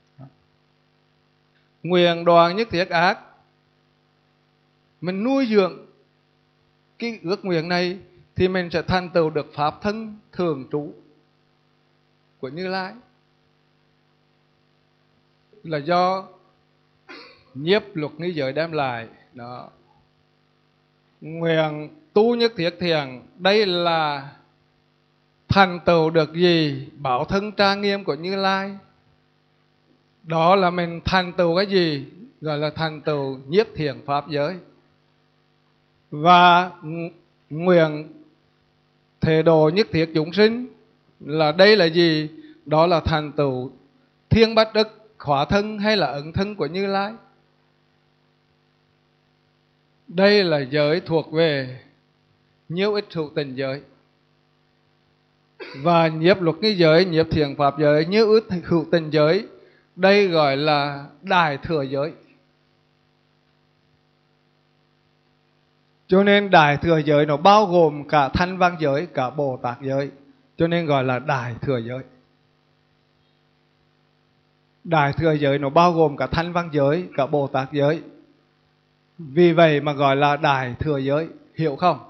Nguyện đoạn nhất thiết ác, mình nuôi dưỡng cái ước nguyện này thì mình sẽ thành tựu được pháp thân thường trú của Như Lai. Là do nhiếp luật nghi giới đem lại. Đó. Nguyện tu nhất thiết thiền, đây là thành tựu được gì? Bảo thân trang nghiêm của Như Lai. Đó là mình thành tựu cái gì? Gọi là thành tựu nhiếp thiền pháp giới. Và nguyện thề độ nhất thiết chúng sinh là đây là gì? Đó là thành tựu thiên bát đức khỏa thân hay là ẩn thân của Như Lai. Đây là giới thuộc về nhiếp ít hữu tình giới. Và nhiếp luật nghi giới, nhiếp thiền pháp giới, nhiếp ít hữu tình giới, đây gọi là đại thừa giới. Cho nên đại thừa giới nó bao gồm cả thanh văn giới, cả Bồ Tát giới. Cho nên gọi là đại thừa giới. Đại thừa giới nó bao gồm cả thanh văn giới, cả Bồ Tát giới. Vì vậy mà gọi là đại thừa giới. Hiểu không?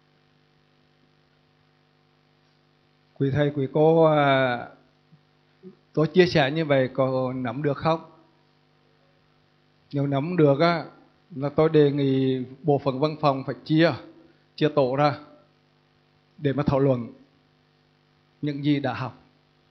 Quý thầy, quý cô, tôi chia sẻ như vậy có nắm được không? Nếu nắm được á, là tôi đề nghị bộ phận văn phòng phải chia, chia tổ ra để mà thảo luận những gì đã học.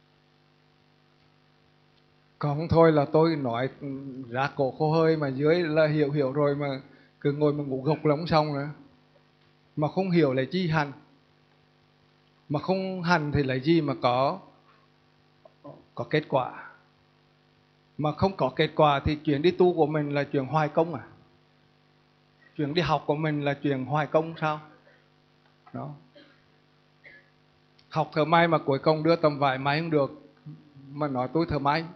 Còn thôi là tôi nói ra cổ khô hơi, mà dưới là hiểu hiểu rồi mà cứ ngồi mà ngủ gục là không xong nữa. Mà không hiểu là chi hành. Mà không hành thì lấy gì mà có có kết quả. Mà không có kết quả thì chuyện đi tu của mình là chuyện hoài công à? Chuyện đi học của mình là chuyện hoài công sao? Đó. Học thợ may mà cuối cùng đưa tầm vải may không được, mà nói tôi thợ may.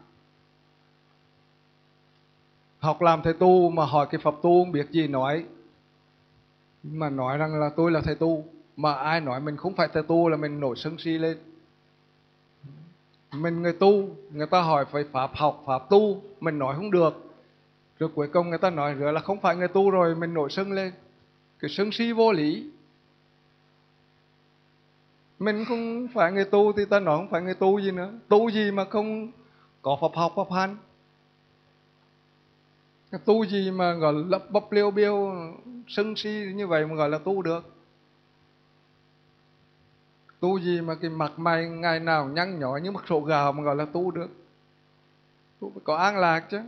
Học làm thầy tu mà hỏi cái pháp tu không biết gì nói, mà nói rằng là tôi là thầy tu, mà ai nói mình không phải thầy tu là mình nổi sân si lên. Mình người tu, người ta hỏi phải pháp học, pháp tu, mình nói không được, Rồi cuối cùng người ta nói rửa là không phải người tu rồi, mình nổi sân lên. Cái sân si vô lý. Mình không phải người tu thì ta nói không phải người tu gì nữa. Tu gì mà không có Phật học, Pháp hành. Cái tu gì mà gọi là lấp bấp liêu biêu, sân si như vậy mà gọi là tu được. Tu gì mà cái mặt mày ngày nào nhăn nhó như mặt sổ gào mà gọi là tu được. Tu phải có an lạc chứ.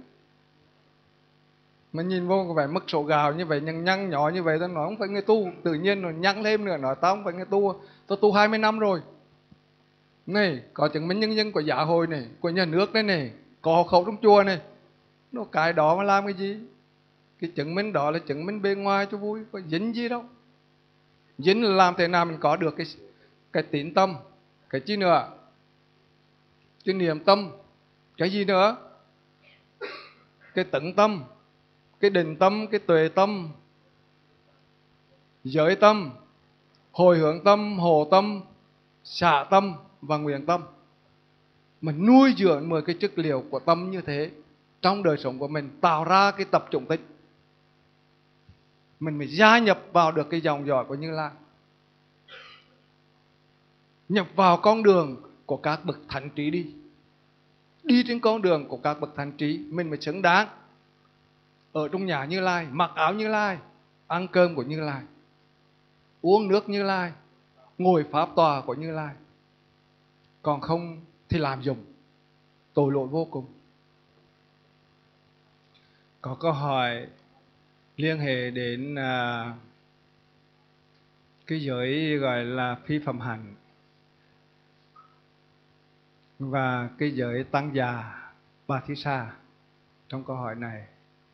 Mà nhìn vô có vẻ mất sổ gào như vậy, nhăn nhăn nhỏ như vậy, tao nói không phải người tu. Tự nhiên rồi nhăn thêm nữa, nói tao không phải người tu. Tao tu hai mươi năm rồi. Này, có chứng minh nhân dân của xã hội này, của nhà nước đây này, có hộ khẩu trong chùa này. Nó cái đó mà làm cái gì? Cái chứng minh đó là chứng minh bên ngoài cho vui, có dính gì đâu. Dính là làm thế nào mình có được cái cái tín tâm, cái chi nữa? Cái niệm tâm, cái gì nữa? Cái tận tâm, cái định tâm, cái tuệ tâm, giới tâm, hồi hướng tâm, hồ tâm, xả tâm và nguyện tâm. Mình nuôi dưỡng mười cái chất liệu của tâm như thế trong đời sống của mình, tạo ra cái tập chủng tích, mình mới gia nhập vào được cái dòng dõi của Như Lai, nhập vào con đường của các bậc thánh trí đi. Đi trên con đường của các bậc thánh trí, mình mới xứng đáng ở trong nhà Như Lai, mặc áo Như Lai, ăn cơm của Như Lai, uống nước Như Lai, ngồi pháp tòa của Như Lai. Còn không thì làm dùng, tội lỗi vô cùng. Có câu hỏi liên hệ đến à, cái giới gọi là phi phạm hạnh và cái giới tăng già Bà Thí Sa. Trong câu hỏi này,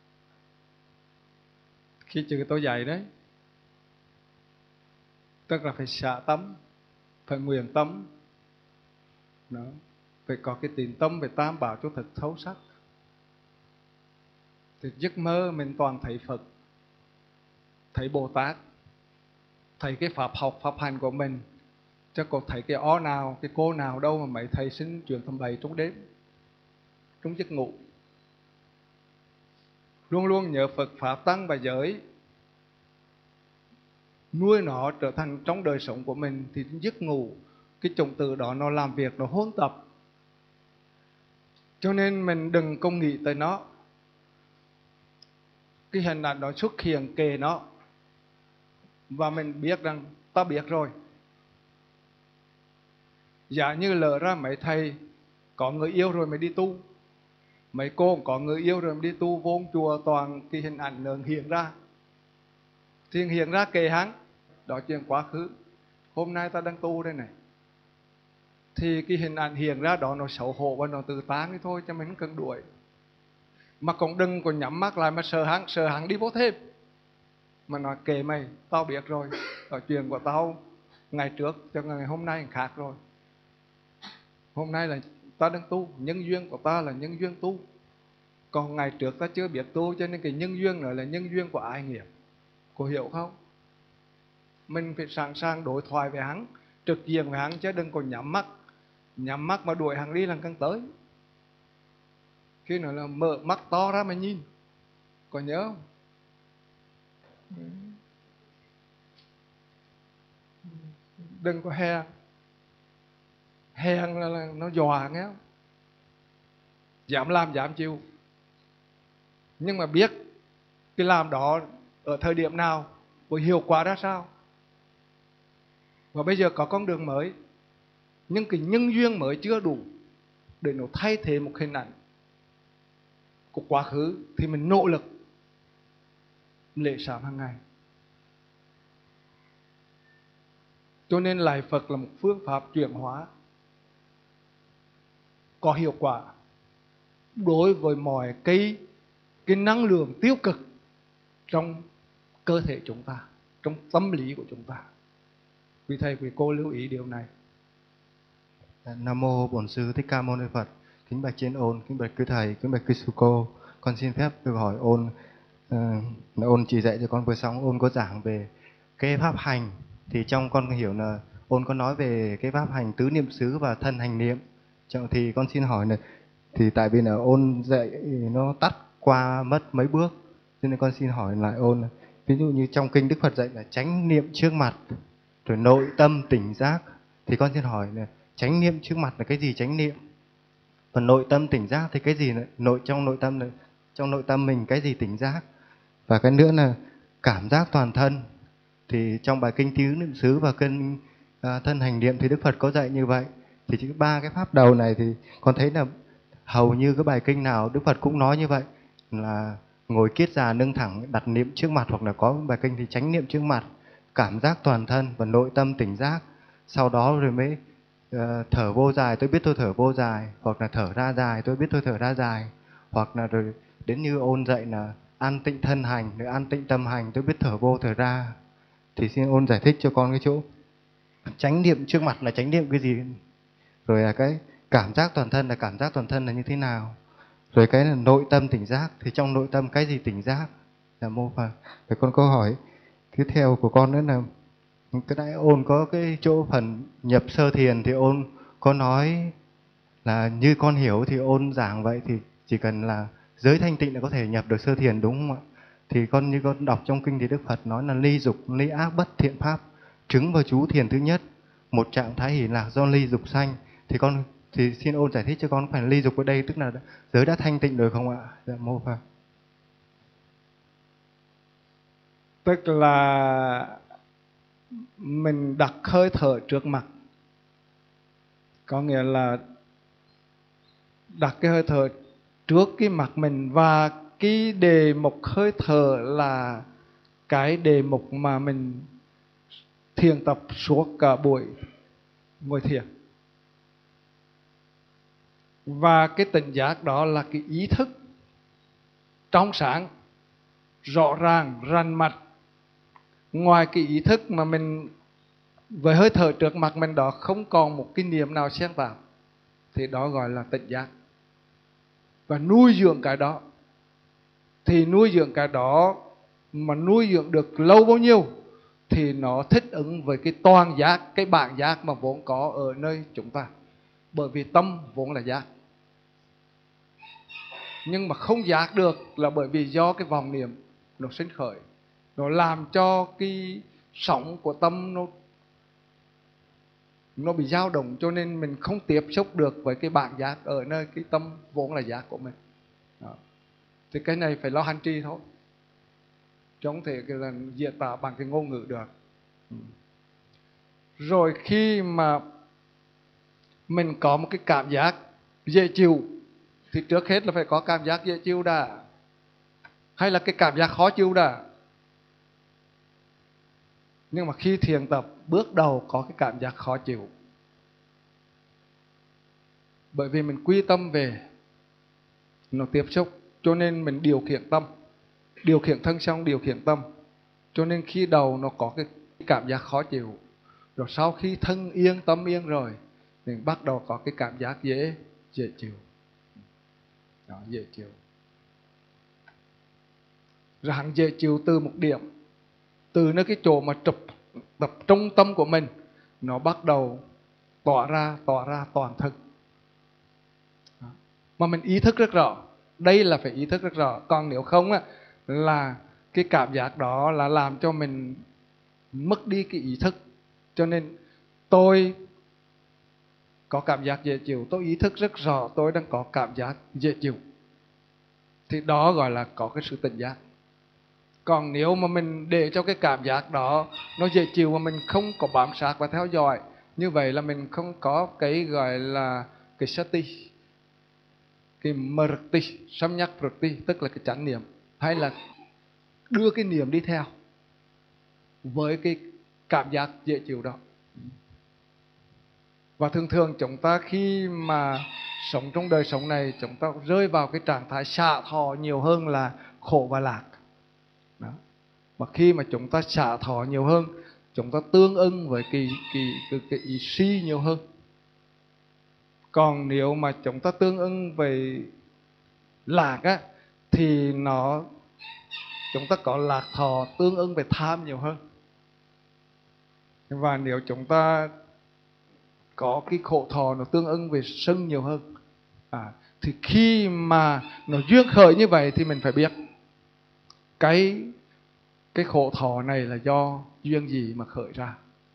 khi chữ tôi dạy đấy, tức là phải xả tâm, phải nguyện tâm, đó, phải có cái tín tâm về tam bảo cho thật thấu sắc. Thì giấc mơ mình toàn thấy Phật, thấy Bồ Tát, thấy cái pháp học, pháp hành của mình. Chứ còn thấy cái ó nào, cái cô nào đâu mà mấy thầy xin chuyện thầm bày trong đêm, trong giấc ngủ. Luôn luôn nhớ Phật, Pháp, Tăng và giới, nuôi nó trở thành trong đời sống của mình. Thì giấc ngủ, cái chủng tử đó nó làm việc, nó hôn tập. Cho nên mình đừng có nghĩ tới nó. Cái hình ảnh nó xuất hiện kề nó, và mình biết rằng ta biết rồi. Giả như lỡ ra mấy thầy có người yêu rồi mới đi tu, mấy cô có người yêu rồi mới đi tu, vô chùa toàn cái hình ảnh nó hiện ra, thì hiện ra kề hắn. Đó chuyện quá khứ. Hôm nay ta đang tu đây này, thì cái hình ảnh hiện ra đó nó xấu hổ và nó tự tán đi thôi, cho mình không cần đuổi. Mà cũng đừng có nhắm mắt lại mà sợ hắn, sợ hắn đi vô thêm. Mà nói kệ mày, tao biết rồi. Ở chuyện của tao ngày trước cho ngày hôm nay khác rồi. Hôm nay là ta đang tu, nhân duyên của ta là nhân duyên tu. Còn ngày trước ta chưa biết tu, cho nên cái nhân duyên nữa là nhân duyên của ai nghiệp. Cô hiểu không? Mình phải sẵn sàng đối thoại với hắn, trực diện với hắn, chứ đừng có nhắm mắt. Nhắm mắt mà đuổi hắn đi là càng tới. Khi nữa là mở mắt to ra mà nhìn. Có nhớ không? Đừng có hèn. Hèn là, là nó dọa nghe không? Dám làm dám chịu. Nhưng mà biết cái làm đó ở thời điểm nào, với hiệu quả ra sao. Và bây giờ có con đường mới, nhưng cái nhân duyên mới chưa đủ để nó thay thế một hình ảnh của quá khứ, thì mình nỗ lực lễ sám hàng ngày. Cho nên lại Phật là một phương pháp chuyển hóa có hiệu quả đối với mọi cái, cái năng lượng tiêu cực trong cơ thể chúng ta, trong tâm lý của chúng ta. Quý thầy, quý cô lưu ý điều này. Nam mô Bổn Sư Thích Ca Mâu Ni Phật. Kính bạch trên ôn, kính bạch quý thầy, kính bạch quý sư cô. Con xin phép được hỏi ôn. Uh, ôn chỉ dạy cho con vừa xong, ôn có giảng về cái pháp hành. Thì trong con hiểu là ôn có nói về cái pháp hành tứ niệm xứ và thân hành niệm. Thì con xin hỏi này, thì tại vì là ôn dạy nó tắt qua mất mấy bước. Cho nên con xin hỏi lại ôn, ví dụ như trong kinh Đức Phật dạy là chánh niệm trước mặt, rồi nội tâm tỉnh giác, thì con xin hỏi là chánh niệm trước mặt là cái gì chánh niệm? Còn nội tâm tỉnh giác thì cái gì? Nội trong nội tâm này, trong nội tâm mình cái gì tỉnh giác? Và cái nữa là cảm giác toàn thân. Thì trong bài kinh Tứ Niệm xứ và kinh à, thân hành niệm thì Đức Phật có dạy như vậy. Thì chỉ ba cái pháp đầu này thì con thấy là hầu như cái bài kinh nào Đức Phật cũng nói như vậy, là ngồi kiết già nâng thẳng đặt niệm trước mặt, hoặc là có bài kinh thì chánh niệm trước mặt, cảm giác toàn thân và nội tâm tỉnh giác. Sau đó rồi mới uh, thở vô dài, tôi biết tôi thở vô dài, hoặc là thở ra dài, tôi biết tôi thở ra dài, hoặc là rồi đến như ôn dạy là an tịnh thân hành, rồi an tịnh tâm hành, tôi biết thở vô thở ra. Thì xin ôn giải thích cho con cái chỗ chánh niệm trước mặt là chánh niệm cái gì, rồi là cái cảm giác toàn thân là cảm giác toàn thân là như thế nào, rồi cái là nội tâm tỉnh giác thì trong nội tâm cái gì tỉnh giác là mô Phật. Rồi con câu hỏi tiếp theo của con nữa là cái nãy ôn có cái chỗ phần nhập sơ thiền thì ôn có nói là như con hiểu thì ôn giảng vậy thì chỉ cần là giới thanh tịnh là có thể nhập được sơ thiền đúng không ạ? Thì con như con đọc trong kinh thì Đức Phật nói là ly dục ly ác bất thiện pháp, chứng vào chú thiền thứ nhất, một trạng thái hỷ lạc do ly dục sanh. Thì con thì xin ôn giải thích cho con phải ly dục ở đây tức là giới đã thanh tịnh rồi không ạ? Dạ mô Phật. Tức là mình đặt hơi thở trước mặt, có nghĩa là đặt cái hơi thở trước cái mặt mình, và cái đề mục hơi thở là cái đề mục mà mình thiền tập suốt cả buổi ngồi thiền. Và cái tỉnh giác đó là cái ý thức trong sáng, rõ ràng, rành mạch. Ngoài cái ý thức mà mình với hơi thở trước mặt mình đó không còn một cái niệm nào xen vào, thì đó gọi là tỉnh giác. Và nuôi dưỡng cái đó, thì nuôi dưỡng cái đó mà nuôi dưỡng được lâu bao nhiêu thì nó thích ứng với cái toàn giác, cái bản giác mà vốn có ở nơi chúng ta. Bởi vì tâm vốn là giác, nhưng mà không giác được là bởi vì do cái vòng niệm nó sinh khởi, nó làm cho cái sóng của tâm nó nó bị dao động, cho nên mình không tiếp xúc được với cái bản giác ở nơi cái tâm vốn là giác của mình. Đó. Thì cái này phải lo hành trì thôi, chứ không thể cái là diễn tả bằng cái ngôn ngữ được. Rồi khi mà mình có một cái cảm giác dễ chịu thì trước hết là phải có cảm giác dễ chịu đã, hay là cái cảm giác khó chịu đã. Nhưng mà khi thiền tập bước đầu có cái cảm giác khó chịu, bởi vì mình quy tâm về nó tiếp xúc, cho nên mình điều khiển tâm, điều khiển thân xong điều khiển tâm. Cho nên khi đầu nó có cái cảm giác khó chịu, rồi sau khi thân yên tâm yên rồi mình bắt đầu có cái cảm giác dễ dễ chịu. Đó, dễ chịu. Rồi hẳn dễ chịu từ một điểm, từ nơi cái chỗ mà tập, tập trung tâm của mình, nó bắt đầu tỏa ra, tỏa ra toàn thân. Đó. Mà mình ý thức rất rõ, đây là phải ý thức rất rõ. Còn nếu không á, là cái cảm giác đó là làm cho mình mất đi cái ý thức. Cho nên tôi có cảm giác dễ chịu, tôi ý thức rất rõ tôi đang có cảm giác dễ chịu, thì đó gọi là có cái sự tỉnh giác. Còn nếu mà mình để cho cái cảm giác đó nó dễ chịu mà mình không có bám sát và theo dõi, như vậy là mình không có cái gọi là cái sati, cái mrti, samyak prati, tức là cái chánh niệm, hay là đưa cái niệm đi theo với cái cảm giác dễ chịu đó. Và thường thường chúng ta khi mà sống trong đời sống này, chúng ta rơi vào cái trạng thái xả thọ nhiều hơn là khổ và lạc. Đó. Mà khi mà chúng ta xả thọ nhiều hơn, chúng ta tương ưng với cái, cái, cái, cái ý si nhiều hơn. Còn nếu mà chúng ta tương ưng về lạc á, thì nó chúng ta có lạc thọ tương ưng về tham nhiều hơn. Và nếu chúng ta có cái khổ thọ nó tương ưng về sân nhiều hơn. À, Thì khi mà nó duyên khởi như vậy thì mình phải biết cái cái khổ thọ này là do duyên gì mà khởi ra,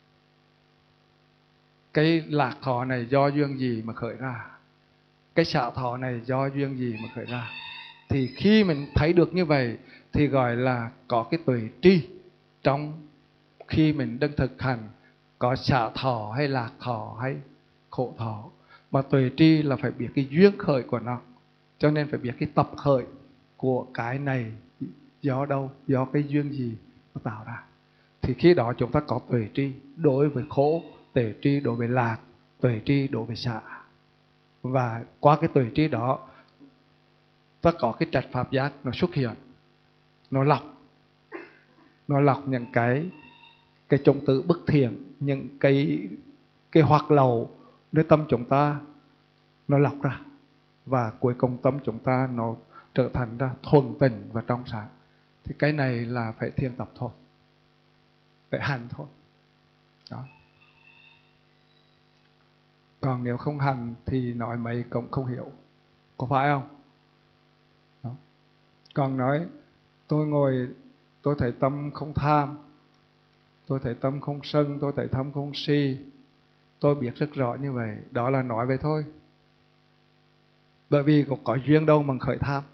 cái lạc thọ này do duyên gì mà khởi ra, cái xả thọ này do duyên gì mà khởi ra. Thì khi mình thấy được như vậy thì gọi là có cái tuệ tri trong khi mình đang thực hành, có xả thọ hay lạc thọ hay khổ thọ. Mà tuệ tri là phải biết cái duyên khởi của nó, cho nên phải biết cái tập khởi của cái này do đâu, do cái duyên gì nó tạo ra. Thì khi đó chúng ta có tuệ tri đối với khổ, tuệ tri đối với lạc, tuệ tri đối với xả. Và qua cái tuệ tri đó ta có cái trạch pháp giác nó xuất hiện, nó lọc nó lọc những cái cái chủng tử bất thiện, những cái cái hoạt lậu nơi tâm chúng ta, nó lọc ra, và cuối cùng tâm chúng ta nó trở thành ra thuần tình và trong sáng. Thì cái này là phải thiền tập thôi, phải hành thôi đó. Còn nếu không hành thì nói mấy cũng không hiểu, có phải không đó. Còn nói tôi ngồi tôi thấy tâm không tham, tôi thấy tâm không sân, tôi thấy tâm không si, tôi biết rất rõ như vậy, đó là nói vậy thôi. Bởi vì có, có duyên đâu mà khởi tham,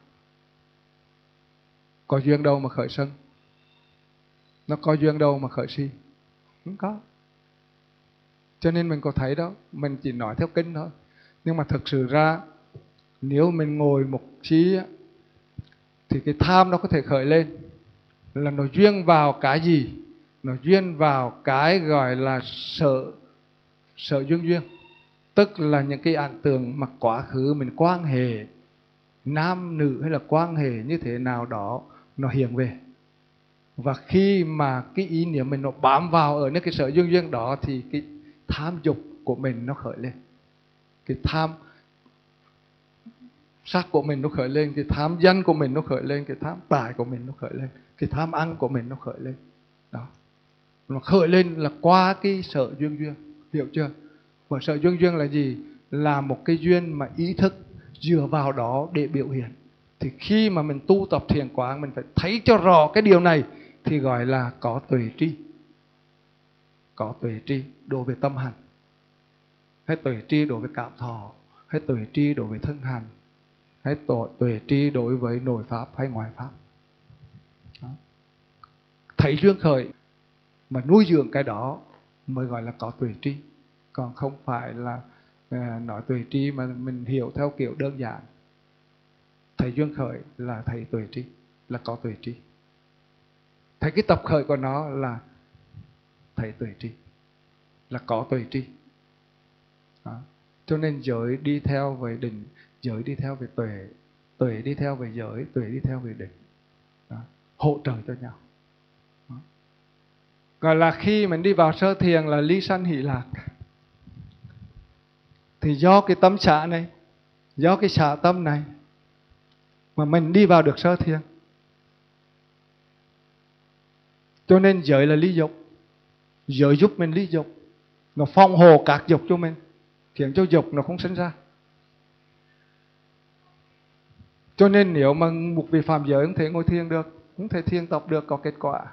có duyên đâu mà khởi sân, nó có duyên đâu mà khởi si, không có. Cho nên mình có thấy đó, mình chỉ nói theo kinh thôi. Nhưng mà thực sự ra nếu mình ngồi một xí thì cái tham nó có thể khởi lên là nó duyên vào cái gì? Nó duyên vào cái gọi là sợ sợ duyên duyên. Tức là những cái ấn tượng mà quá khứ mình quan hệ nam nữ hay là quan hệ như thế nào đó nó hiện về. Và khi mà cái ý niệm mình nó bám vào ở những cái sợ duyên duyên đó thì cái tham dục của mình nó khởi lên, cái tham sắc của mình nó khởi lên, cái tham danh của mình nó khởi lên, cái tham tài của mình nó khởi lên, cái tham ăn của mình nó khởi lên đó. Nó khởi lên là qua cái sợ duyên duyên, hiểu chưa? Và sợ duyên duyên là gì? Là một cái duyên mà ý thức dựa vào đó để biểu hiện. Thì khi mà mình tu tập thiền quán, mình phải thấy cho rõ cái điều này thì gọi là có tuệ tri. Có tuệ tri đối với tâm hành, hay tuệ tri đối với cảm thọ, hay tuệ tri đối với thân hành, hay tuệ tri đối với nội pháp hay ngoại pháp đó. Thấy duyên khởi mà nuôi dưỡng cái đó mới gọi là có tuệ tri. Còn không phải là uh, nói tuệ tri mà mình hiểu theo kiểu đơn giản. Thấy duyên khởi là thấy tuệ tri, là có tuệ tri. Thấy cái tập khởi của nó là thấy tuệ tri, là có tuệ tri đó. Cho nên giới đi theo về định, giới đi theo về tuệ, tuệ đi theo về giới, tuệ đi theo về định đó. Hỗ trợ cho nhau đó. Gọi là khi mình đi vào sơ thiền là ly sanh hỷ lạc. Thì do cái tâm xả này, do cái xả tâm này mà mình đi vào được sơ thiền. Cho nên giới là ly dục. Giới giúp mình ly dục, nó phòng hộ các dục cho mình, khiến cho dục nó không sinh ra. Cho nên nếu mà một vị phạm giới không thể ngồi thiền được, không thể thiền tập được có kết quả.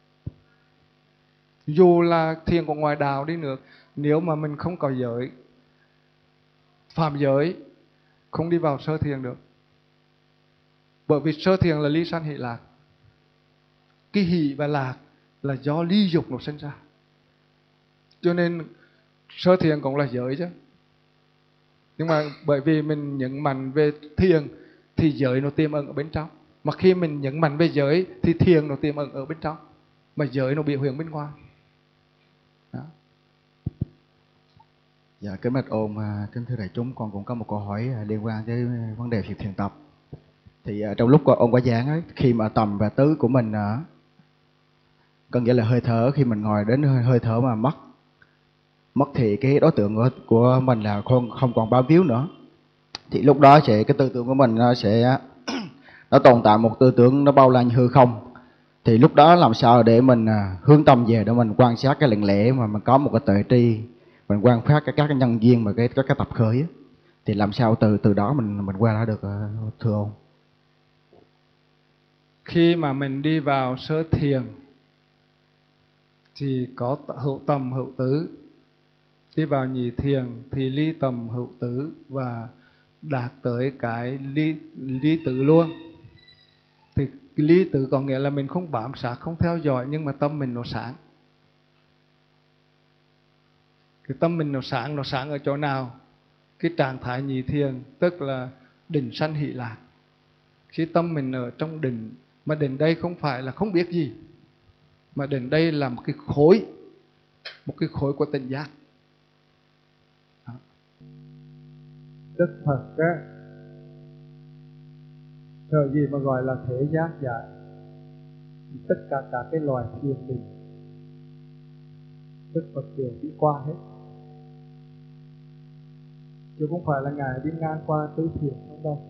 Dù là thiền của ngoại đạo đi nữa, nếu mà mình không có giới, phạm giới, không đi vào sơ thiền được. Bởi vì sơ thiền là ly sanh hỷ lạc. Cái hỷ và lạc là do ly dục nó sinh ra. Cho nên sơ thiền cũng là giới chứ. Nhưng mà bởi vì mình nhấn mạnh về thiền thì giới nó tiềm ẩn ở bên trong. Mà khi mình nhấn mạnh về giới thì thiền nó tiềm ẩn ở bên trong, mà giới nó biểu hiện bên ngoài đó. Dạ, kính bạch ôn, kính thưa đại chúng, con cũng có một câu hỏi liên quan tới vấn đề việc thiền tập. Thì trong lúc ôn quả giảng ấy, khi mà tầm và tứ của mình có nghĩa là hơi thở, khi mình ngồi đến hơi, hơi thở mà mất mất thì cái đối tượng của, của mình là không không còn bám víu nữa, thì lúc đó sẽ cái tư tưởng của mình nó sẽ nó tồn tại một tư tưởng nó bao la như hư không. Thì lúc đó làm sao để mình hướng tâm về để mình quan sát cái lặng lẽ mà mình có một cái tuệ tri, mình quan sát các các cái nhân duyên mà cái các cái tập khởi ấy. Thì làm sao từ từ đó mình mình qua đã được thưa ông? Khi mà mình đi vào sơ thiền thì có hữu tầm hữu tứ, đi vào nhị thiền thì ly tầm hữu tứ và đạt tới cái ly ly tứ luôn. Thì ly tứ có nghĩa là mình không bám sát, không theo dõi, nhưng mà tâm mình nó sáng. Cái tâm mình nó sáng, nó sáng ở chỗ nào? Cái trạng thái nhị thiền tức là định sanh hỷ lạc. Khi tâm mình ở trong định, mà định đây không phải là không biết gì, mà định đây là một cái khối, một cái khối của tỉnh giác. Đó. Đức Phật á, thời gì mà gọi là thế giác giải, tất cả các cái loài thiền định Đức Phật đều đi qua hết, chứ không phải là Ngài đi ngang qua tứ thiền không đâu.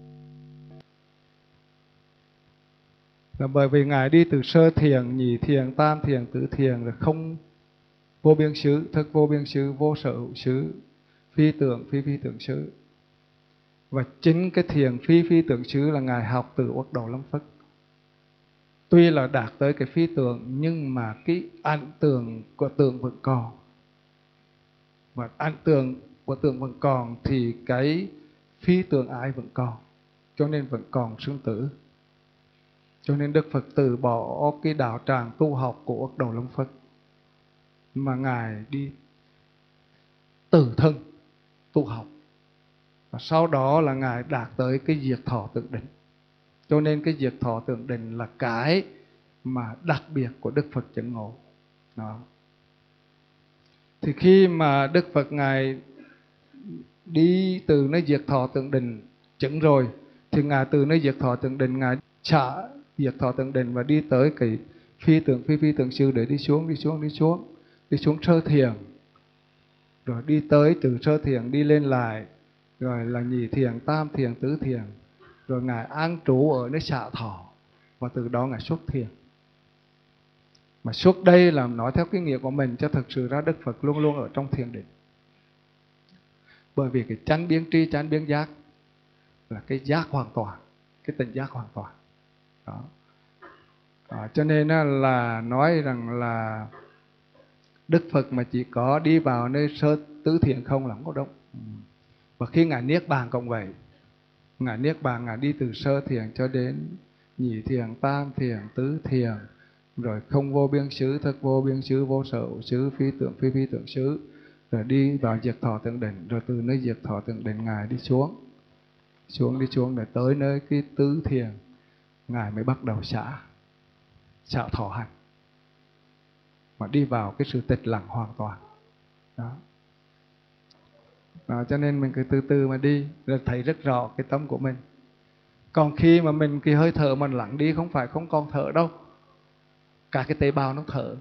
Là bởi vì Ngài đi từ sơ thiền, nhị thiền, tam thiền, tứ thiền là không vô biên xứ, thức vô biên xứ, vô sở hữu xứ, phi tưởng, phi phi tưởng xứ. Và chính cái thiền phi phi tưởng xứ là Ngài học từ Uất Đầu Lâm Phất. Tuy là đạt tới cái phi tưởng, nhưng mà cái ảnh tưởng của tưởng vẫn còn. Và ảnh tưởng của tưởng vẫn còn thì cái phi tưởng ái vẫn còn, cho nên vẫn còn sinh tử. Cho nên Đức Phật từ bỏ cái đạo tràng tu học của Uất Đầu Lâm Phất, mà Ngài đi từ thân tu học. Và sau đó là Ngài đạt tới cái diệt thọ tượng định. Cho nên cái diệt thọ tượng định là cái mà đặc biệt của Đức Phật chứng ngộ. Đó. Thì khi mà Đức Phật Ngài đi từ nơi diệt thọ tượng định chứng rồi, thì Ngài từ nơi diệt thọ tượng định, Ngài xả diệt thọ tượng định và đi tới cái phi tưởng phi phi tưởng xứ để đi xuống, đi xuống, đi xuống, đi xuống sơ thiền. Rồi đi tới từ sơ thiền đi lên lại, rồi là nhị thiền, tam thiền, tứ thiền. Rồi Ngài an trú ở nơi xả thọ, và từ đó Ngài xuất thiền. Mà xuất đây là nói theo kinh nghiệm của mình, cho thực sự ra Đức Phật luôn luôn ở trong thiền định. Bởi vì cái chánh biến tri, chánh biến giác là cái giác hoàn toàn, cái tỉnh giác hoàn toàn. Đó. Đó, cho nên là nói rằng là Đức Phật mà chỉ có đi vào nơi sơ tứ thiền không là không có đúng. Và khi Ngài Niết Bàn cũng vậy. Ngài Niết Bàn, Ngài đi từ sơ thiền cho đến nhị thiền, tam thiền, tứ thiền, rồi không vô biên xứ, thức vô biên xứ, vô sở hữu xứ, phi tưởng phi phi tưởng xứ, rồi đi vào diệt thọ tượng định. Rồi từ nơi diệt thọ tượng định Ngài đi xuống, xuống đi xuống để tới nơi cái tứ thiền, Ngài mới bắt đầu xả, xả thọ hành, mà đi vào cái sự tịch lặng hoàn toàn. Đó. Đó, cho nên mình cứ từ từ mà đi, rồi thấy rất rõ cái tâm của mình. Còn khi mà mình cái hơi thở mình lặng đi, không phải không còn thở đâu, cả cái tế bào nó thở,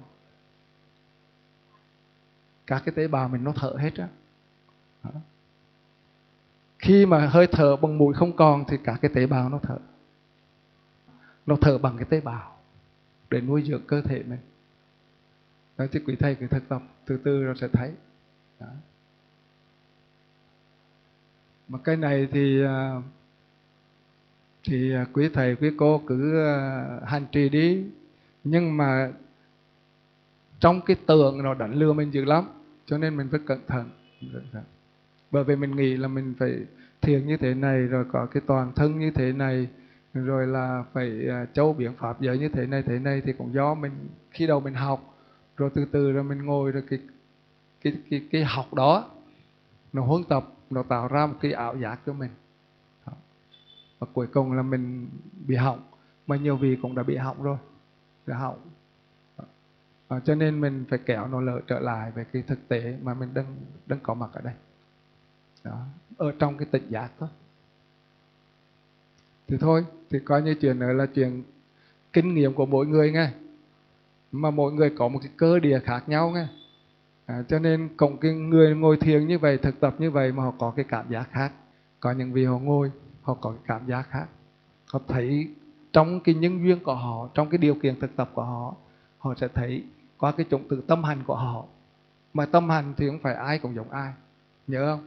cả cái tế bào mình nó thở hết á. Đó. Khi mà hơi thở bằng mũi không còn thì cả cái tế bào nó thở, nó thở bằng cái tế bào để nuôi dưỡng cơ thể mình. Đó, thì quý thầy cứ thực tập từ từ rồi sẽ thấy. Đó. Mà cái này thì thì quý thầy quý cô cứ hành trì đi, nhưng mà trong cái tưởng nó đánh lừa mình dữ lắm, cho nên mình phải cẩn thận. Bởi vì mình nghĩ là mình phải thiền như thế này, rồi có cái toàn thân như thế này, rồi là phải châu biến pháp giới như thế này thế này, thì cũng do mình khi đầu mình học, rồi từ từ rồi mình ngồi, rồi cái cái cái cái học đó nó huấn tập, nó tạo ra một cái ảo giác cho mình. Đó. Và cuối cùng là mình bị hỏng, mà nhiều vị cũng đã bị hỏng rồi, đã hỏng. Đó. Cho nên mình phải kéo nó lỡ trở lại về cái thực tế mà mình đang đang có mặt ở đây. Đó. Ở trong cái tỉnh giác thôi. Thì thôi, thì coi như chuyện đó là chuyện kinh nghiệm của mỗi người nghe. Mà mỗi người có một cái cơ địa khác nhau nghe. À, cho nên cộng cái người ngồi thiền như vậy, thực tập như vậy mà họ có cái cảm giác khác. Có những vị họ ngồi, họ có cái cảm giác khác. Họ thấy trong cái nhân duyên của họ, trong cái điều kiện thực tập của họ, họ sẽ thấy qua cái chủng tử tâm hành của họ. Mà tâm hành thì không phải ai cũng giống ai, nhớ không?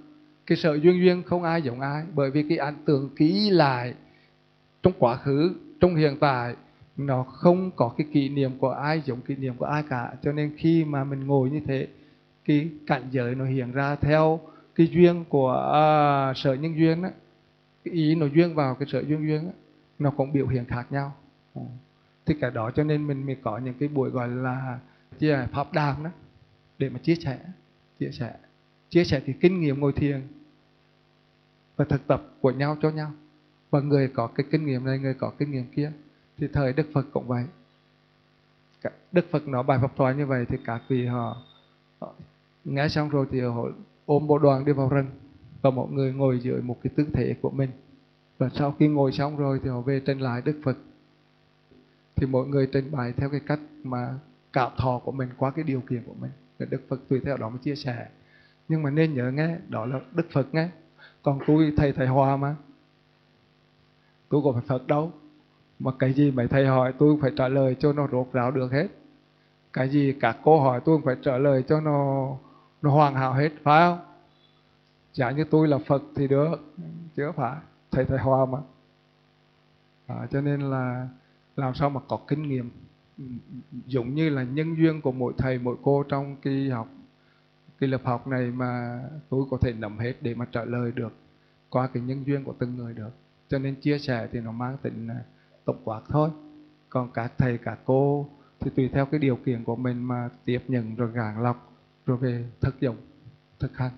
cái sở duyên duyên không ai giống ai, bởi vì cái ấn tượng ký lại trong quá khứ, trong hiện tại nó không có cái kỷ niệm của ai giống kỷ niệm của ai cả. Cho nên khi mà mình ngồi như thế, cái cảnh giới nó hiện ra theo cái duyên của uh, sở nhân duyên đó, cái ý nó duyên vào cái sở duyên duyên đó, nó cũng biểu hiện khác nhau. Ừ. Thì cái đó cho nên mình mới có những cái buổi gọi là chia pháp đàm đó, để mà chia sẻ chia sẻ chia sẻ cái kinh nghiệm ngồi thiền và thực tập của nhau cho nhau. Và người có cái kinh nghiệm này, người có kinh nghiệm kia. Thì thời Đức Phật cũng vậy. Đức Phật nói bài pháp thoại như vậy thì các vị họ, họ nghe xong rồi thì họ ôm bộ đoàn đi vào rừng, và mọi người ngồi dưới một cái tư thế của mình. Và sau khi ngồi xong rồi thì họ về trình lại Đức Phật. Thì mỗi người trình bày theo cái cách mà cảm thọ của mình qua cái điều kiện của mình. Và Đức Phật tùy theo đó mà chia sẻ. Nhưng mà nên nhớ nghe, đó là Đức Phật nghe. Còn tôi thầy thầy Hòa mà, tôi có phải Phật đâu. Mà cái gì mấy thầy hỏi tôi phải trả lời cho nó rốt ráo được hết. Cái gì các cô hỏi tôi phải trả lời cho nó nó hoàn hảo hết, phải không? Giả như tôi là Phật thì được, chứ phải thầy thầy Hòa mà. À, cho nên là làm sao mà có kinh nghiệm, giống như là nhân duyên của mỗi thầy mỗi cô trong cái học, cái lớp học này mà tôi có thể nắm hết để mà trả lời được qua cái nhân duyên của từng người được. Cho nên chia sẻ thì nó mang tính tổng quát thôi. Còn các thầy các cô thì tùy theo cái điều kiện của mình mà tiếp nhận rồi gạn lọc rồi về thực dụng, thực hành.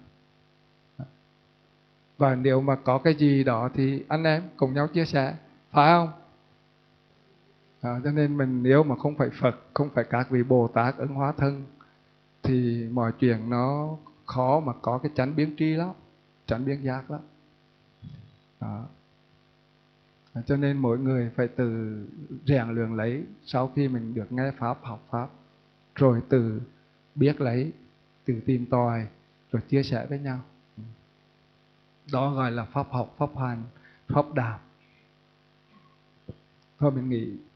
Và nếu mà có cái gì đó thì anh em cùng nhau chia sẻ, phải không? À, cho nên mình nếu mà không phải Phật, không phải các vị Bồ Tát ứng hóa thân thì mọi chuyện nó khó mà có cái chánh biến tri lắm, chánh biến giác lắm. Đó. À, cho nên mỗi người phải từ rèn luyện lấy, sau khi mình được nghe Pháp, học Pháp, rồi từ biết lấy, từ tìm tòi, rồi chia sẻ với nhau. Đó gọi là Pháp học, Pháp hành, Pháp đàm. Thôi mình nghỉ.